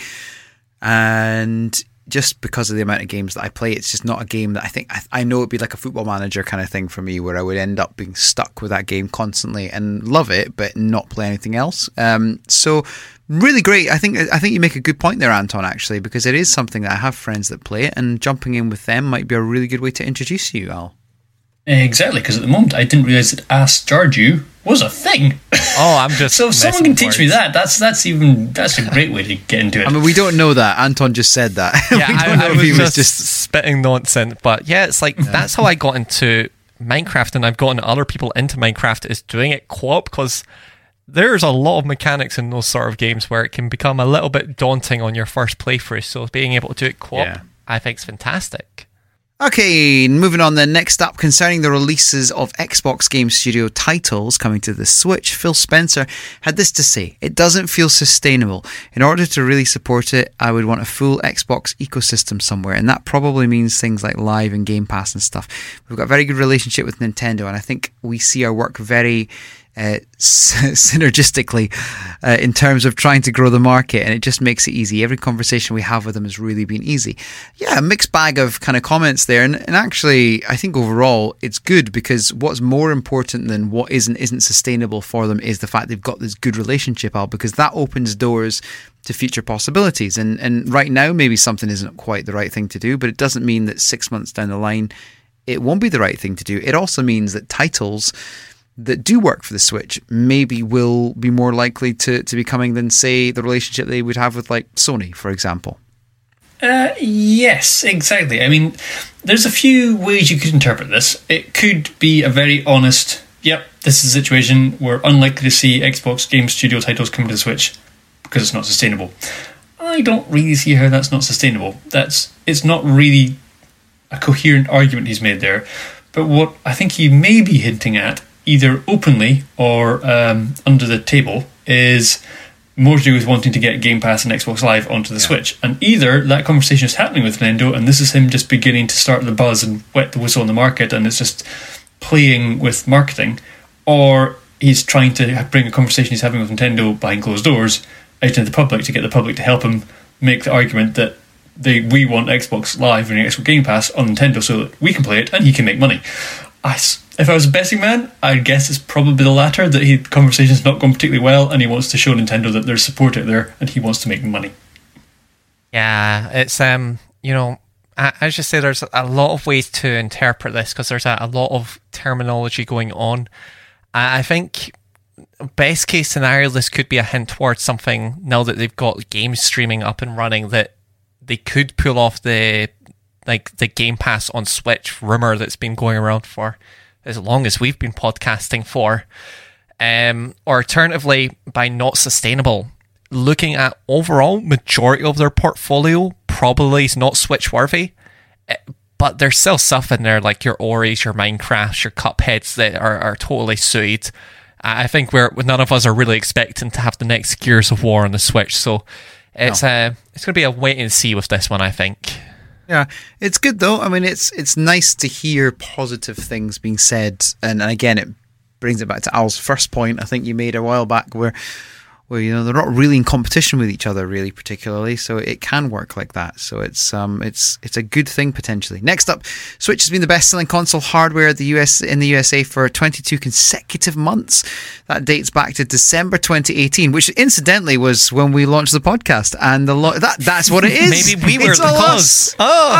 And just because of the amount of games that I play, it's just not a game that I know it'd be like a Football Manager kind of thing for me, where I would end up being stuck with that game constantly and love it, but not play anything else. So really great. I think you make a good point there, Anton, actually, because it is something that I have friends that play it, and jumping in with them might be a really good way to introduce you, Al. Exactly, because at the moment I didn't realise that Ask Stardew was a thing. Oh, I'm just so if someone can teach me that, that's a great way to get into it. I mean, we don't know that. Anton just said that. Yeah, I was just spitting nonsense, but yeah, it's like that's how I got into Minecraft, and I've gotten other people into Minecraft is doing it co-op, because there's a lot of mechanics in those sort of games where it can become a little bit daunting on your first playthrough. So being able to do it co-op, I think is fantastic. Okay, moving on then. Next up, concerning the releases of Xbox Game Studio titles coming to the Switch, Phil Spencer had this to say: "It doesn't feel sustainable. In order to really support it, I would want a full Xbox ecosystem somewhere, and that probably means things like Live and Game Pass and stuff. We've got a very good relationship with Nintendo, and I think we see our work very synergistically in terms of trying to grow the market, and it just makes it easy. Every conversation we have with them has really been easy." Yeah, a mixed bag of kind of comments there, and actually I think overall it's good, because what's more important than what isn't sustainable for them is the fact they've got this good relationship, Al, because that opens doors to future possibilities, and right now maybe something isn't quite the right thing to do, but it doesn't mean that 6 months down the line it won't be the right thing to do. It also means that titles that do work for the Switch maybe will be more likely to be coming than, say, the relationship they would have with, like, Sony, for example. Yes, exactly. I mean, there's a few ways you could interpret this. It could be a very honest, yep, this is a situation we're unlikely to see Xbox Game Studio titles come to the Switch because it's not sustainable. I don't really see how that's not sustainable. It's not really a coherent argument he's made there. But what I think he may be hinting at, either openly or under the table, is more to do with wanting to get Game Pass and Xbox Live onto the Switch. And either that conversation is happening with Nintendo, and this is him just beginning to start the buzz and wet the whistle on the market, and it's just playing with marketing, or he's trying to bring a conversation he's having with Nintendo behind closed doors out into the public to get the public to help him make the argument that we want Xbox Live and Xbox Game Pass on Nintendo so that we can play it and he can make money. If I was a betting man, I'd guess it's probably the latter, that the conversation's not going particularly well and he wants to show Nintendo that there's support out there and he wants to make money. Yeah, it's, I just say there's a lot of ways to interpret this because there's a lot of terminology going on. I think best case scenario, this could be a hint towards something now that they've got games streaming up and running, that they could pull off the Game Pass on Switch rumor that's been going around for as long as we've been podcasting for. Or alternatively, by not sustainable, looking at overall majority of their portfolio probably is not Switch worthy, but there's still stuff in there like your Oris, your Minecrafts, your Cupheads that are totally suited. I think none of us are really expecting to have the next Gears of War on the Switch, so it's going to be a wait and see with this one, I think. Yeah, it's good though. I mean, it's nice to hear positive things being said, and again, it brings it back to Al's first point I think you made a while back, where they're not really in competition with each other, really, particularly. So it can work like that. So it's a good thing potentially. Next up, Switch has been the best-selling console hardware in the USA for 22 consecutive months. That dates back to December 2018, which incidentally was when we launched the podcast. And that's what it is. Maybe we were the cause.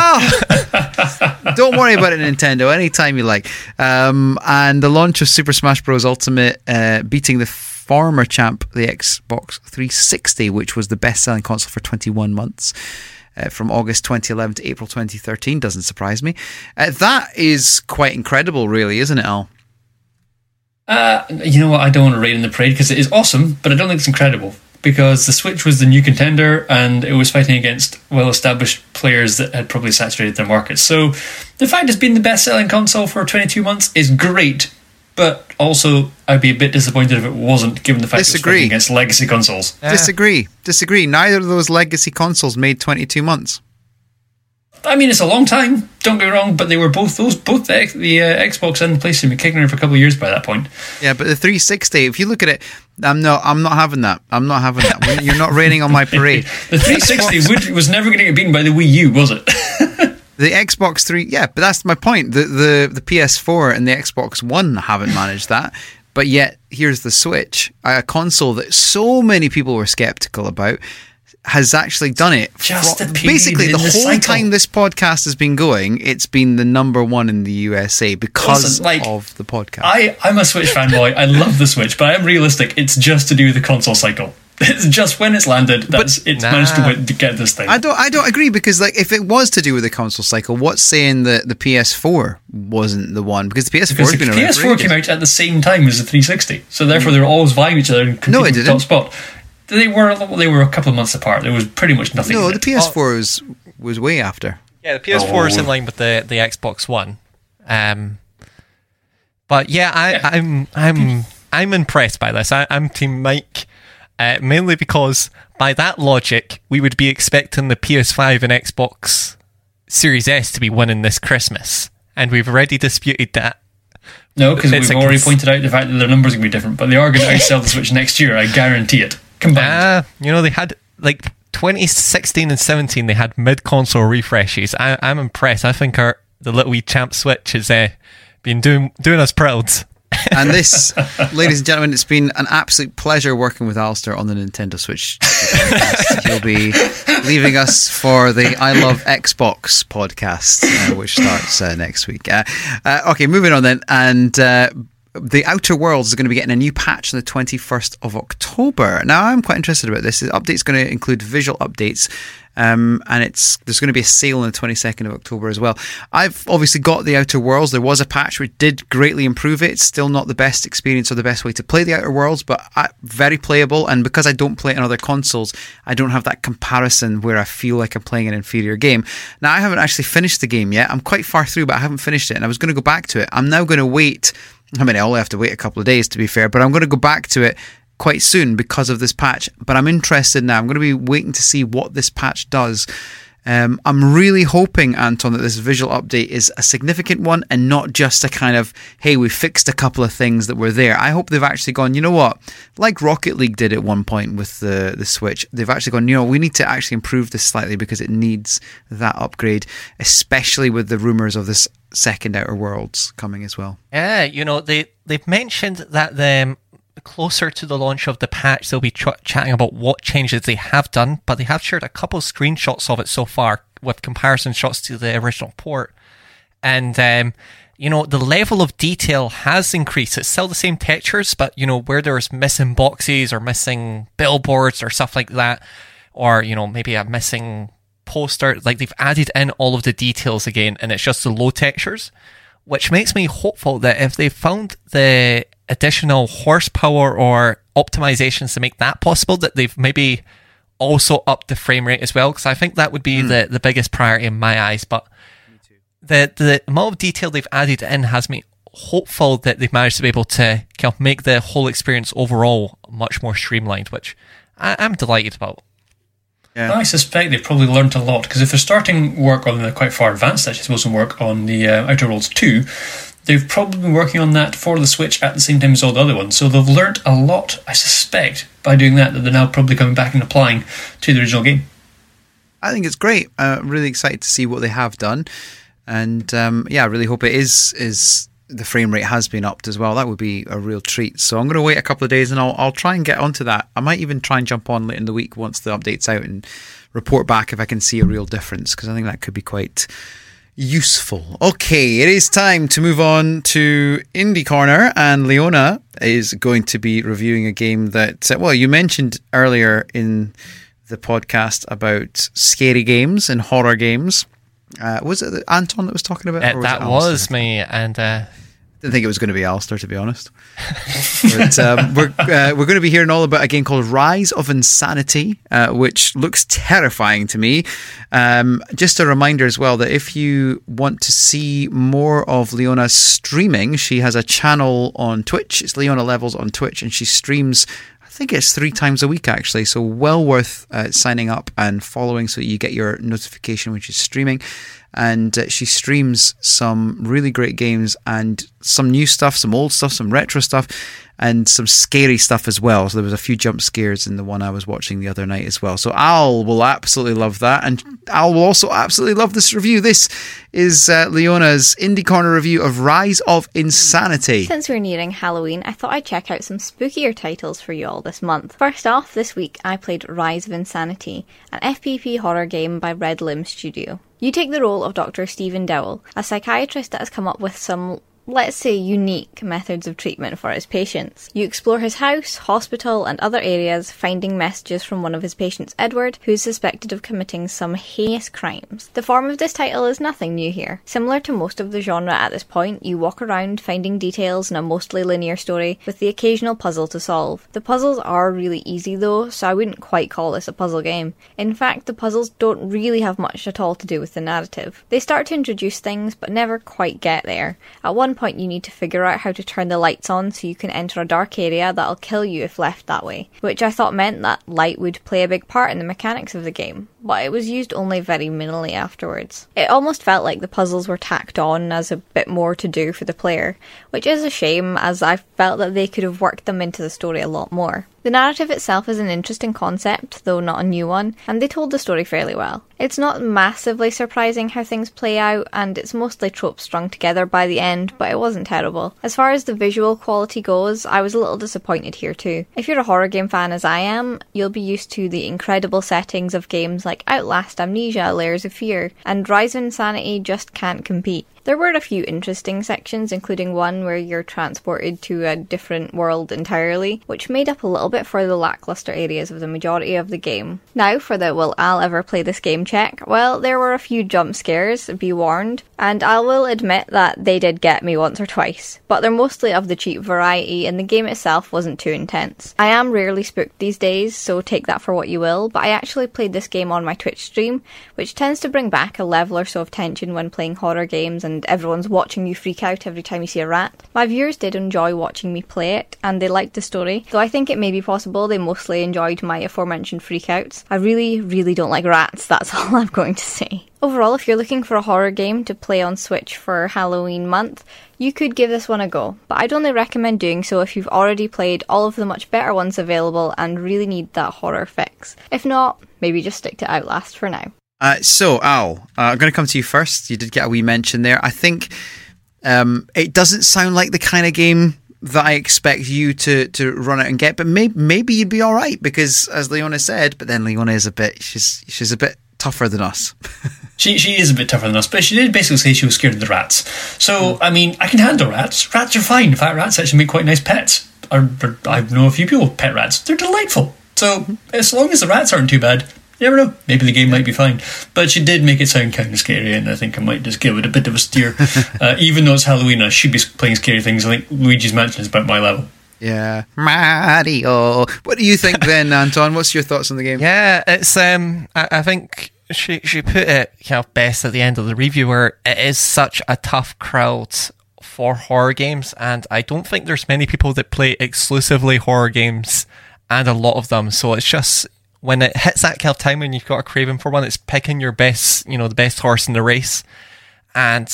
Don't worry about it, Nintendo. Anytime you like. And the launch of Super Smash Bros. Ultimate, beating the former champ, the Xbox 360, which was the best-selling console for 21 months, from August 2011 to April 2013. Doesn't surprise me. That is quite incredible, really, isn't it, Al? You know what? I don't want to rain in the parade because it is awesome, but I don't think it's incredible because the Switch was the new contender and it was fighting against well-established players that had probably saturated their market. So the fact it's been the best-selling console for 22 months is great. But also, I'd be a bit disappointed if it wasn't, given the fact it's fighting against legacy consoles. Yeah. Disagree. Neither of those legacy consoles made 22 months. I mean, it's a long time, don't get me wrong, but they were both the Xbox and the PlayStation were kicking around for a couple of years by that point. Yeah, but the 360, if you look at it, I'm not having that. You're not raining on my parade. The 360 was never going to get beaten by the Wii U, was it? The Xbox 3, yeah, but that's my point. The PS4 and the Xbox One haven't managed that. But yet, here's the Switch, a console that so many people were skeptical about, has actually done it. Basically, the whole time this podcast has been going, it's been the number one in the USA because of the podcast. I'm a Switch fanboy. I love the Switch, but I'm realistic. It's just to do with the console cycle. It's just when it's landed, managed to get this thing. I don't agree because if it was to do with the console cycle, what's saying that the PS4 wasn't the one? Because the PS4 has been around. The PS4 came out at the same time as the 360, so therefore they were always vying each other and competing for the top spot. They were a couple of months apart. There was pretty much nothing. No, the PS4 was way after. Yeah, the PS4 is in line with the Xbox One. But yeah, I'm impressed by this. I'm Team Mike. Mainly because by that logic we would be expecting the PS5 and Xbox Series S to be winning this Christmas, and we've already disputed that. No, because we've already pointed out the fact that their numbers are going to be different, but they are going to outsell the Switch next year, I guarantee it, combined. They had 2016 and 17 they had mid-console refreshes. I'm impressed. I think the little wee champ Switch has been doing us proud. And this, ladies and gentlemen, it's been an absolute pleasure working with Alistair on the Nintendo Switch podcast. He'll be leaving us for the I Love Xbox podcast, which starts next week. Okay, moving on then. And The Outer Worlds is going to be getting a new patch on the 21st of October. Now, I'm quite interested about this. The update's going to include visual updates. And there's going to be a sale on the 22nd of October as well. I've obviously got The Outer Worlds. There was a patch which did greatly improve it. It's still not the best experience or the best way to play The Outer Worlds, but very playable. And because I don't play it on other consoles, I don't have that comparison where I feel like I'm playing an inferior game. Now, I haven't actually finished the game yet. I'm quite far through, but I haven't finished it. And I was going to go back to it. I'm now going to wait. I mean, I only have to wait a couple of days, to be fair, but I'm going to go back to it quite soon because of this patch. But I'm interested now. I'm going to be waiting to see what this patch does. I'm really hoping, Anton, that this visual update is a significant one and not just a kind of, hey, we fixed a couple of things that were there. I hope they've actually gone, you know what, like Rocket League did at one point with the Switch, they've actually gone, we need to actually improve this slightly because it needs that upgrade, especially with the rumours of this second Outer Worlds coming as well. Yeah, they've mentioned that closer to the launch of the patch, they'll be chatting about what changes they have done, but they have shared a couple of screenshots of it so far, with comparison shots to the original port. And, the level of detail has increased. It's still the same textures, but, where there's missing boxes or missing billboards or stuff like that, or, maybe a missing poster, like they've added in all of the details again, and it's just the low textures, which makes me hopeful that if they found the additional horsepower or optimizations to make that possible, that they've maybe also upped the frame rate as well, because I think that would be the biggest priority in my eyes. But the amount of detail they've added in has me hopeful that they've managed to be able to kind of make the whole experience overall much more streamlined, which I'm delighted about. Yeah. I suspect they've probably learned a lot, because if they're starting work on the quite far advanced, I suppose, and work on the Outer Worlds 2, they've probably been working on that for the Switch at the same time as all the other ones. So they've learnt a lot, I suspect, by doing that they're now probably coming back and applying to the original game. I think it's great. Really excited to see what they have done. And I really hope it is the frame rate has been upped as well. That would be a real treat. So I'm going to wait a couple of days and I'll try and get onto that. I might even try and jump on late in the week once the update's out and report back if I can see a real difference, because I think that could be quite useful. Okay, it is time to move on to Indie Corner, and Leona is going to be reviewing a game that, you mentioned earlier in the podcast about scary games and horror games. Was it Anton that was talking about it? That was me, and didn't think it was going to be Alistair, to be honest. But we're going to be hearing all about a game called Rise of Insanity, which looks terrifying to me. Just a reminder as well that if you want to see more of Leona's streaming, she has a channel on Twitch. It's Leona Levels on Twitch, and she streams, I think it's 3 times a week actually, so well worth signing up and following so that you get your notification when she's streaming. And she streams some really great games and some new stuff, some old stuff, some retro stuff, and some scary stuff as well. So there was a few jump scares in the one I was watching the other night as well. So Al will absolutely love that, and Al will also absolutely love this review. This is Leona's Indie Corner review of Rise of Insanity. Since we're nearing Halloween, I thought I'd check out some spookier titles for you all this month. First off, this week I played Rise of Insanity, an FPP horror game by Red Limb Studio. You take the role of Dr. Stephen Dowell, a psychiatrist that has come up with some, let's say, unique methods of treatment for his patients. You explore his house, hospital, and other areas, finding messages from one of his patients, Edward, who is suspected of committing some heinous crimes. The form of this title is nothing new here. Similar to most of the genre at this point, you walk around finding details in a mostly linear story, with the occasional puzzle to solve. The puzzles are really easy though, so I wouldn't quite call this a puzzle game. In fact, the puzzles don't really have much at all to do with the narrative. They start to introduce things, but never quite get there. At one point you need to figure out how to turn the lights on so you can enter a dark area that'll kill you if left that way, which I thought meant that light would play a big part in the mechanics of the game, but it was used only very minimally afterwards. It almost felt like the puzzles were tacked on as a bit more to do for the player, which is a shame, as I felt that they could have worked them into the story a lot more. The narrative itself is an interesting concept, though not a new one, and they told the story fairly well. It's not massively surprising how things play out, and it's mostly tropes strung together by the end, but it wasn't terrible. As far as the visual quality goes, I was a little disappointed here too. If you're a horror game fan as I am, you'll be used to the incredible settings of games like Outlast, Amnesia, Layers of Fear, and Rise of Insanity just can't compete. There were a few interesting sections, including one where you're transported to a different world entirely, which made up a little bit for the lackluster areas of the majority of the game. Now for the will I'll ever play this game check, well, there were a few jump scares, be warned, and I will admit that they did get me once or twice, but they're mostly of the cheap variety and the game itself wasn't too intense. I am rarely spooked these days, so take that for what you will, but I actually played this game on my Twitch stream, which tends to bring back a level or so of tension when playing horror games and everyone's watching you freak out every time you see a rat. My viewers did enjoy watching me play it, and they liked the story, though I think it may be possible they mostly enjoyed my aforementioned freakouts. I really don't like rats, that's all I'm going to say. Overall, if you're looking for a horror game to play on Switch for Halloween month, you could give this one a go, but I'd only recommend doing so if you've already played all of the much better ones available and really need that horror fix. If not, maybe just stick to Outlast for now. So, Al, I'm going to come to you first. You did get a wee mention there. I think it doesn't sound like the kind of game that I expect you to run out and get, but maybe you'd be all right, because as Leona said, but then Leona is she's a bit tougher than us. She is a bit tougher than us, but she did basically say she was scared of the rats. So, I mean, I can handle rats. Rats are fine. In fact, rats actually make quite nice pets. I know a few people with pet rats. They're delightful. So, as long as the rats aren't too bad, you never know. Maybe the game might be fine. But she did make it sound kind of scary, and I think I might just give it a bit of a steer. Even though it's Halloween, I should be playing scary things. I think Luigi's Mansion is about my level. Yeah, Mario. What do you think then, Anton? What's your thoughts on the game? Yeah, it's I think she put it kind of best at the end of the review, where it is such a tough crowd for horror games, and I don't think there's many people that play exclusively horror games, and a lot of them. So it's just when it hits that kind of time when you've got a craving for one, it's picking your best, the best horse in the race. And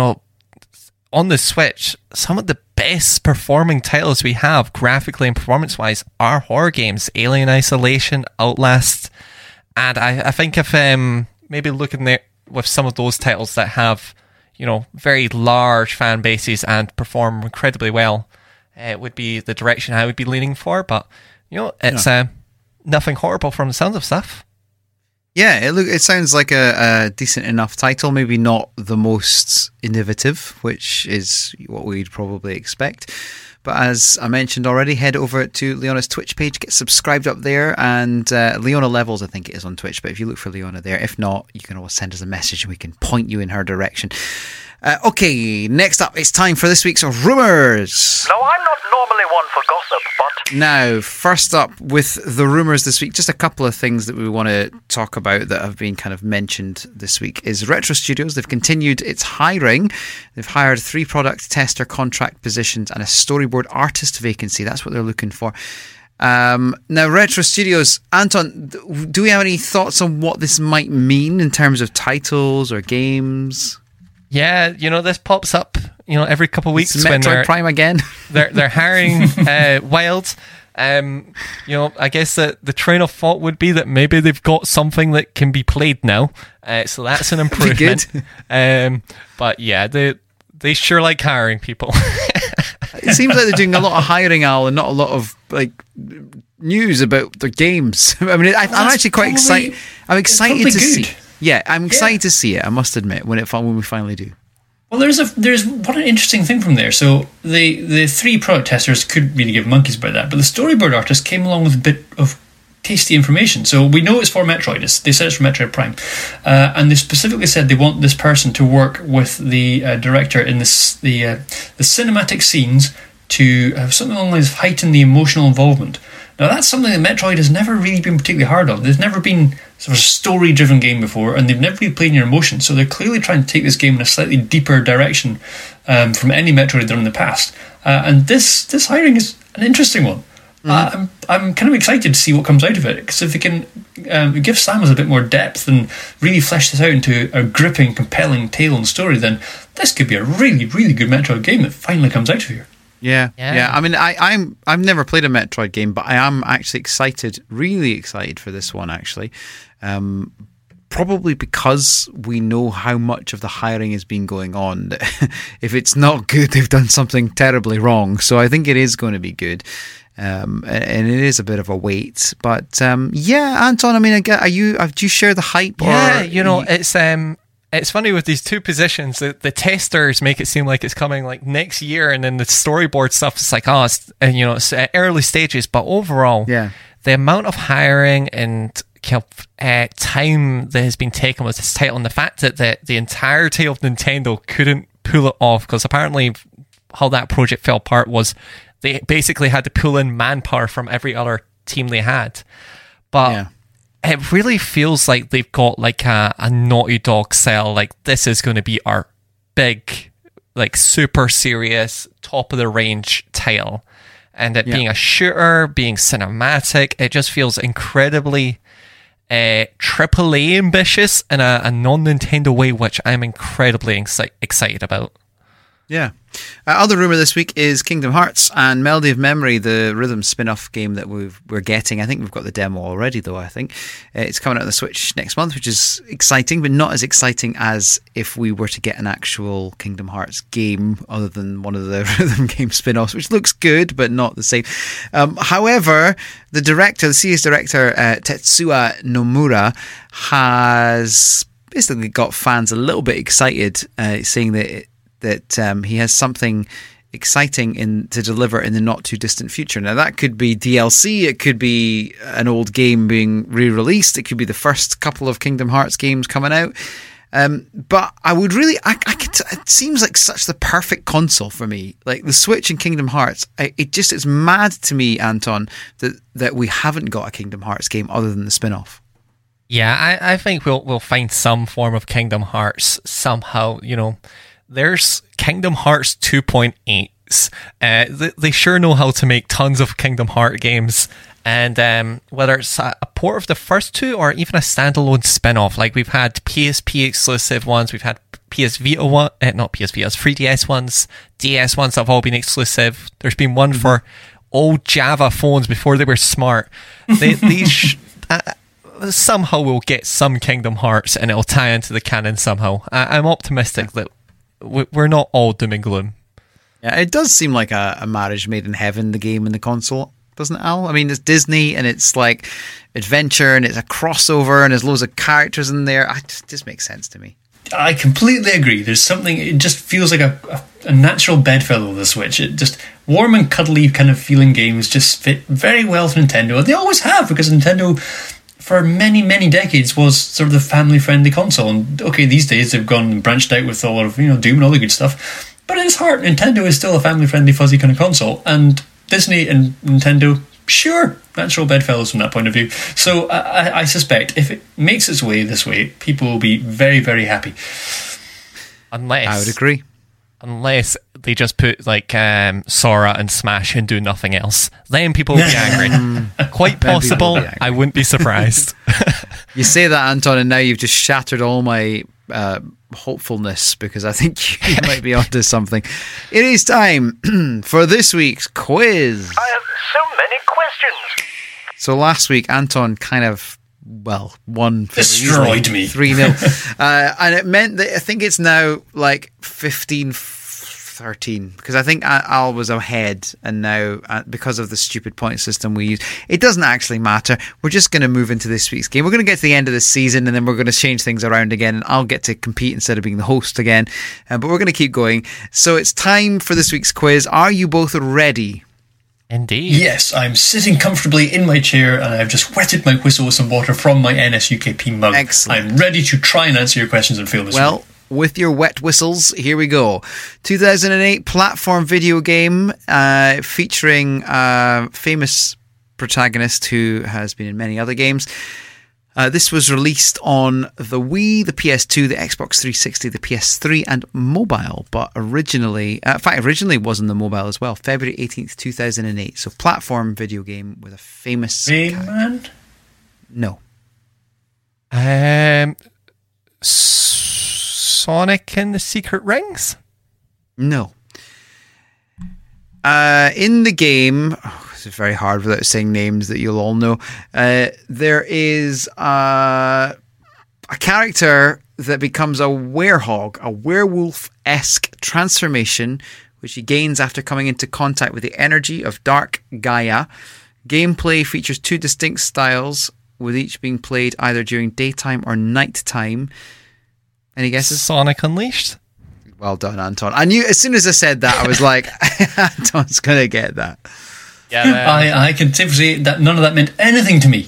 on the Switch, some of the best performing titles we have, graphically and performance-wise, are horror games. Alien Isolation, Outlast. And I think if maybe looking there with some of those titles that have, very large fan bases and perform incredibly well, it would be the direction I would be leaning for. But, it's nothing horrible from the sounds of stuff. Yeah, it sounds like a decent enough title, maybe not the most innovative, which is what we'd probably expect. But as I mentioned already, head over to Leona's Twitch page, get subscribed up there, and Leona Levels, I think it is on Twitch, but if you look for Leona there, if not, you can always send us a message and we can point you in her direction. Okay, next up, it's time for this week's Rumours. Now, I'm not normally one for gossip, but... Now, first up with the rumours this week, just a couple of things that we want to talk about that have been kind of mentioned this week is Retro Studios. They've continued its hiring. They've hired 3 product tester contract positions and a storyboard artist vacancy. That's what they're looking for. Now, Retro Studios, Anton, do we have any thoughts on what this might mean in terms of titles or games? Yeah, this pops up, every couple of weeks. It's when Metroid Prime again. they're hiring Wild. I guess that the train of thought would be that maybe they've got something that can be played now. So that's an improvement. But yeah, they sure like hiring people. It seems like they're doing a lot of hiring, Al, and not a lot of news about their games. I mean, I'm actually quite excited. I'm excited to see. Yeah, I'm excited to see it, I must admit, when we finally do. Well, there's what an interesting thing from there. So the 3 product testers couldn't really give monkeys about that, but the storyboard artist came along with a bit of tasty information. So we know it's for Metroid. They said it's for Metroid Prime, and they specifically said they want this person to work with the director in the cinematic scenes to have something along the lines of heighten the emotional involvement. Now, that's something that Metroid has never really been particularly hard on. There's never been sort of a story-driven game before, and they've never really played in your emotions. So they're clearly trying to take this game in a slightly deeper direction from any Metroid done in the past. And this hiring is an interesting one. I'm kind of excited to see what comes out of it, because if they can give Samus a bit more depth and really flesh this out into a gripping, compelling tale and story, then this could be a really, really good Metroid game that finally comes out of here. Yeah. I mean, I've never played a Metroid game, but I am actually excited, really excited for this one, actually. Probably because we know how much of the hiring has been going on. If it's not good, they've done something terribly wrong. So I think it is going to be good. And it is a bit of a wait. But yeah, Anton, I mean, do you share the hype? Yeah, it's funny with these 2 positions. The testers make it seem like it's coming like next year, and then the storyboard stuff is like, it's early stages. But overall, the amount of hiring and time that has been taken with this title, and the fact that the entirety of Nintendo couldn't pull it off, because apparently how that project fell apart was they basically had to pull in manpower from every other team they had. But it really feels like they've got like a Naughty Dog cell. Like, this is going to be our big, like, super serious, top of the range title. And it being a shooter, being cinematic, it just feels incredibly AAA ambitious in a non-Nintendo way, which I'm incredibly excited about. Yeah. Other rumour this week is Kingdom Hearts and Melody of Memory, the rhythm spin-off game that we're getting. I think we've got the demo already, though, I think. It's coming out on the Switch next month, which is exciting, but not as exciting as if we were to get an actual Kingdom Hearts game other than one of the rhythm game spin-offs, which looks good, but not the same. However, the series director, Tetsuya Nomura, has basically got fans a little bit excited, saying that he has something exciting to deliver in the not too distant future. Now that could be DLC, it could be an old game being re-released, it could be the first couple of Kingdom Hearts games coming out. But I would really, it seems like such the perfect console for me. Like the Switch and Kingdom Hearts, it's mad to me, Anton, that we haven't got a Kingdom Hearts game other than the spin-off. Yeah, I think we'll find some form of Kingdom Hearts somehow. You know, there's Kingdom Hearts 2.8s. They sure know how to make tons of Kingdom Hearts games. And whether it's a port of the first two or even a standalone spin-off, like we've had PSP exclusive ones, we've had PS Vita one, not PS Vita's, 3DS ones, DS ones that have all been exclusive. There's been one for old Java phones before they were smart. These somehow we'll get some Kingdom Hearts and it'll tie into the canon somehow. I'm optimistic that we're not all doom and gloom. Yeah, it does seem like a marriage made in heaven, the game and the console, doesn't it, Al? I mean, it's Disney and it's like adventure and it's a crossover and there's loads of characters in there. It just makes sense to me. I completely agree. There's something, it just feels like a natural bedfellow of the Switch. It just, warm and cuddly kind of feeling games just fit very well for Nintendo. And they always have, because Nintendo, for many, many decades, was sort of the family-friendly console. And okay, these days they've gone and branched out with all of, Doom and all the good stuff. But at its heart, Nintendo is still a family-friendly, fuzzy kind of console. And Disney and Nintendo, sure, natural bedfellows from that point of view. So I suspect if it makes its way this way, people will be very, very happy. Unless I would agree. Unless they just put like Sora and Smash and do nothing else, then people will be angry. Quite possible. I wouldn't be surprised. You say that, Anton, and now you've just shattered all my hopefulness, because I think you might be onto something. It is time for this week's quiz. I have so many questions. So last week, Anton kind of, won. Destroyed me. 3-0. And it meant that I think it's now like 15-13, because I think Al was ahead, and now because of the stupid point system we use, it doesn't actually matter. We're just going to move into this week's game. We're going to get to the end of the season and then we're going to change things around again, and I'll get to compete instead of being the host again, but we're going to keep going. So it's time for this week's quiz. Are you both ready? Indeed. Yes, I'm sitting comfortably in my chair and I've just wetted my whistle with some water from my NSUKP mug. Excellent. I'm ready to try and answer your questions and feel this way. With your wet whistles, here we go. 2008 platform video game featuring a famous protagonist who has been in many other games. This was released on the Wii, the PS2, the Xbox 360, the PS3 and mobile, but originally was on the mobile as well, February 18th, 2008. So platform video game with a famous Rayman? No. Sonic and the Secret Rings? No. In the game, this is very hard without saying names that you'll all know. There is a character that becomes a werehog, a werewolf-esque transformation, which he gains after coming into contact with the energy of Dark Gaia. Gameplay features two distinct styles, with each being played either during daytime or nighttime. Any guesses? Sonic Unleashed? Well done, Anton. I knew as soon as I said that, I was like, Anton's going to get that. Yeah, I can safely say that none of that meant anything to me.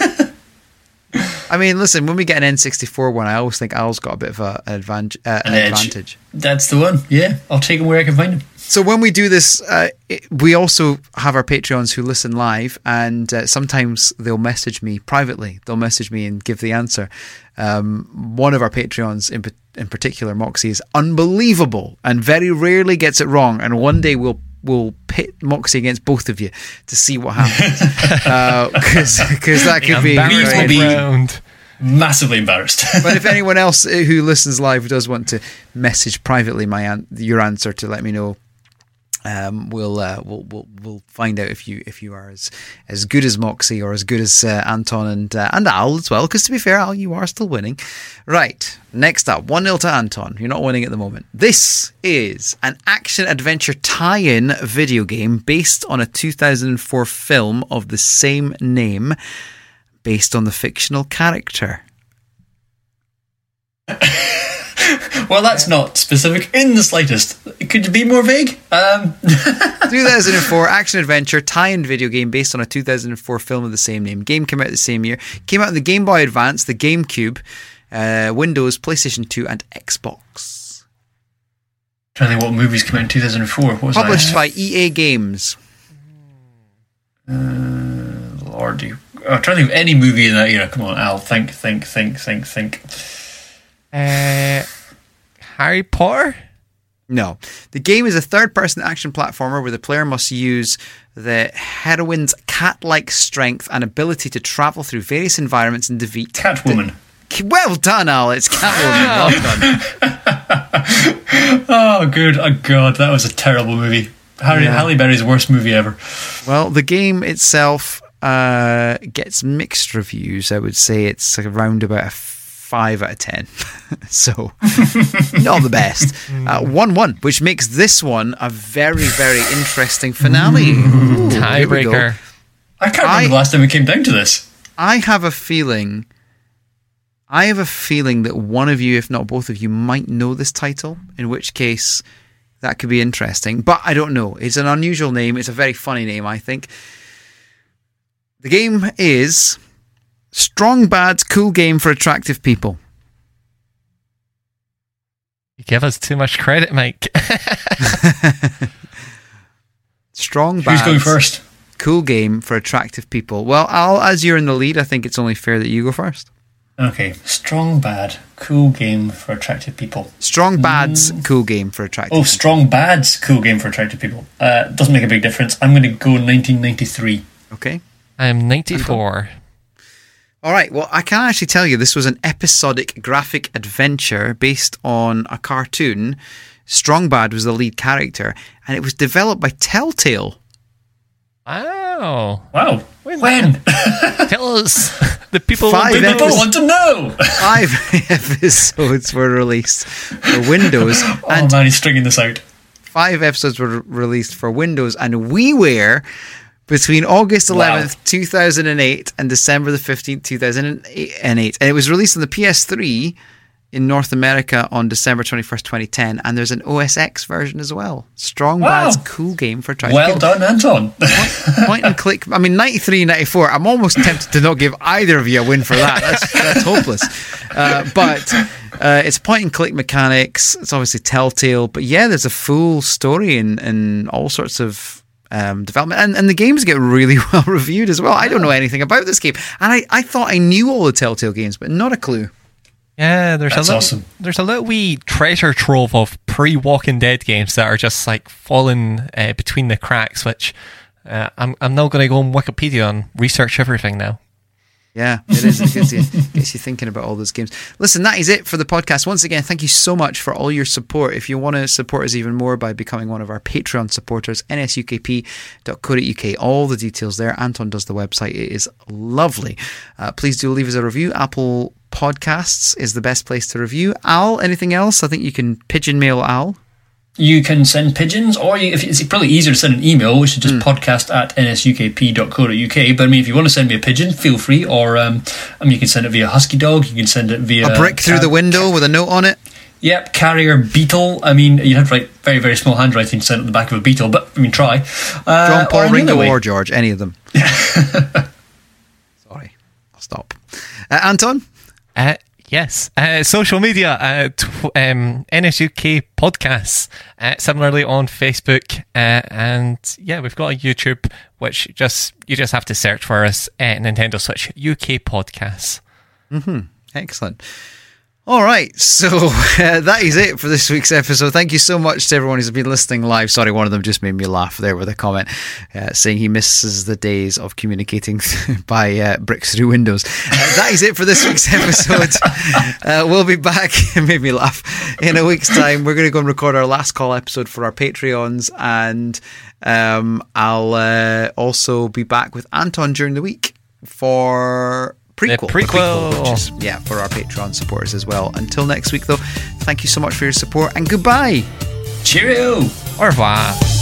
I mean, listen, when we get an N64 one, I always think Al's got a bit of an advantage. That's the one, yeah. I'll take him where I can find him. So when we do this, we also have our Patreons who listen live, and sometimes they'll message me privately. They'll message me and give the answer. One of our Patreons in particular, Moxie, is unbelievable and very rarely gets it wrong. And one day we'll pit Moxie against both of you to see what happens. Because that could be massively embarrassed. But if anyone else who listens live does want to message privately your answer to let me know, we'll find out if you are as good as Moxie or as good as Anton and Al as well. Because to be fair, Al, you are still winning. Right, next up, 1-0 to Anton. You're not winning at the moment. This is an action-adventure tie-in video game based on a 2004 film of the same name, based on the fictional character. Well, that's not specific in the slightest. Could you be more vague? 2004 action-adventure tie-in video game based on a 2004 film of the same name. Game came out the same year. Came out on the Game Boy Advance, the GameCube, Windows, PlayStation 2 and Xbox. I'm trying to think what movies came out in 2004. What was Published by EA Games. Lordy. I'm trying to think of any movie in that era. Come on, Al. Think. Harry Potter? No. The game is a third-person action platformer where the player must use the heroine's cat-like strength and ability to travel through various environments and defeat... Catwoman. Well done, Al. It's Catwoman. Well done. Oh, good. Oh, God, that was a terrible movie. Halle Berry's worst movie ever. Well, the game itself gets mixed reviews. I would say it's around about a 5 out of 10. So, not the best. 1-1, which makes this one a very, very interesting finale. Tiebreaker. I can't remember the last time we came down to this. I have a feeling that one of you, if not both of you, might know this title, in which case that could be interesting. But I don't know. It's an unusual name. It's a very funny name, I think. The game is Strong Bad's Cool Game for Attractive People. You give us too much credit, Mike. Strong Bad's Who's going first? Cool Game for Attractive People. Well, Al, as you're in the lead, I think it's only fair that you go first. Okay. Strong Bad, cool game for attractive people. Strong Bad's Cool Game for Attractive people. People. Strong Bad's cool game for attractive people. Doesn't make a big difference. I'm going to go 1993. Okay. I'm 94. All right, well, I can actually tell you this was an episodic graphic adventure based on a cartoon. Strong Bad was the lead character, and it was developed by Telltale. Wow. When? Tell us. The people want to know. 5 episodes were released for Windows. Man, he's stringing this out. 5 episodes were released for Windows and WiiWare between August 11th, 2008 and December the 15th, 2008. And it was released on the PS3 in North America on December 21st, 2010. And there's an OS X version as well. Strong Bad's Cool Game for attractive people. Well done, Anton. Point and click. I mean, 93, 94. I'm almost tempted to not give either of you a win for that. That's hopeless. But it's point and click mechanics. It's obviously Telltale. But yeah, there's a full story and all sorts of development. And the games get really well reviewed as well. I don't know anything about this game. And I thought I knew all the Telltale games, but not a clue. Yeah, there's awesome. There's a little wee treasure trove of pre-Walking Dead games that are just like falling between the cracks, which I'm now going to go on Wikipedia and research everything now. Yeah, it is. It gets you thinking about all those games. Listen, that is it for the podcast. Once again, thank you so much for all your support. If you want to support us even more by becoming one of our Patreon supporters, nsukp.co.uk. All the details there. Anton does the website. It is lovely. Please do leave us a review. Apple Podcasts is the best place to review. Al, anything else? I think you can pigeon mail Al. You can send pigeons, or if it's probably easier to send an email, which is just podcast@nsukp.co.uk. But I mean, if you want to send me a pigeon, feel free. Or you can send it via Husky Dog. You can send it via a brick through the window with a note on it. Yep, Carrier Beetle. I mean, you'd have to write very, very small handwriting to send it on the back of a beetle, but I mean, try. John Paul, Ringo, or George, any of them. Sorry, I'll stop. Anton? Yes. Social media, NSUK Podcasts, similarly on Facebook, and yeah, we've got a YouTube, which you just have to search for us, Nintendo Switch UK Podcasts. Excellent. All right, so that is it for this week's episode. Thank you so much to everyone who's been listening live. Sorry, one of them just made me laugh there with a comment saying he misses the days of communicating by bricks through windows. That is it for this week's episode. We'll be back, it made me laugh, in a week's time. We're going to go and record our last call episode for our Patreons, and I'll also be back with Anton during the week for... Prequel, which is, for our Patreon supporters as well. Until next week, though, thank you so much for your support and goodbye. Cheerio. Au revoir.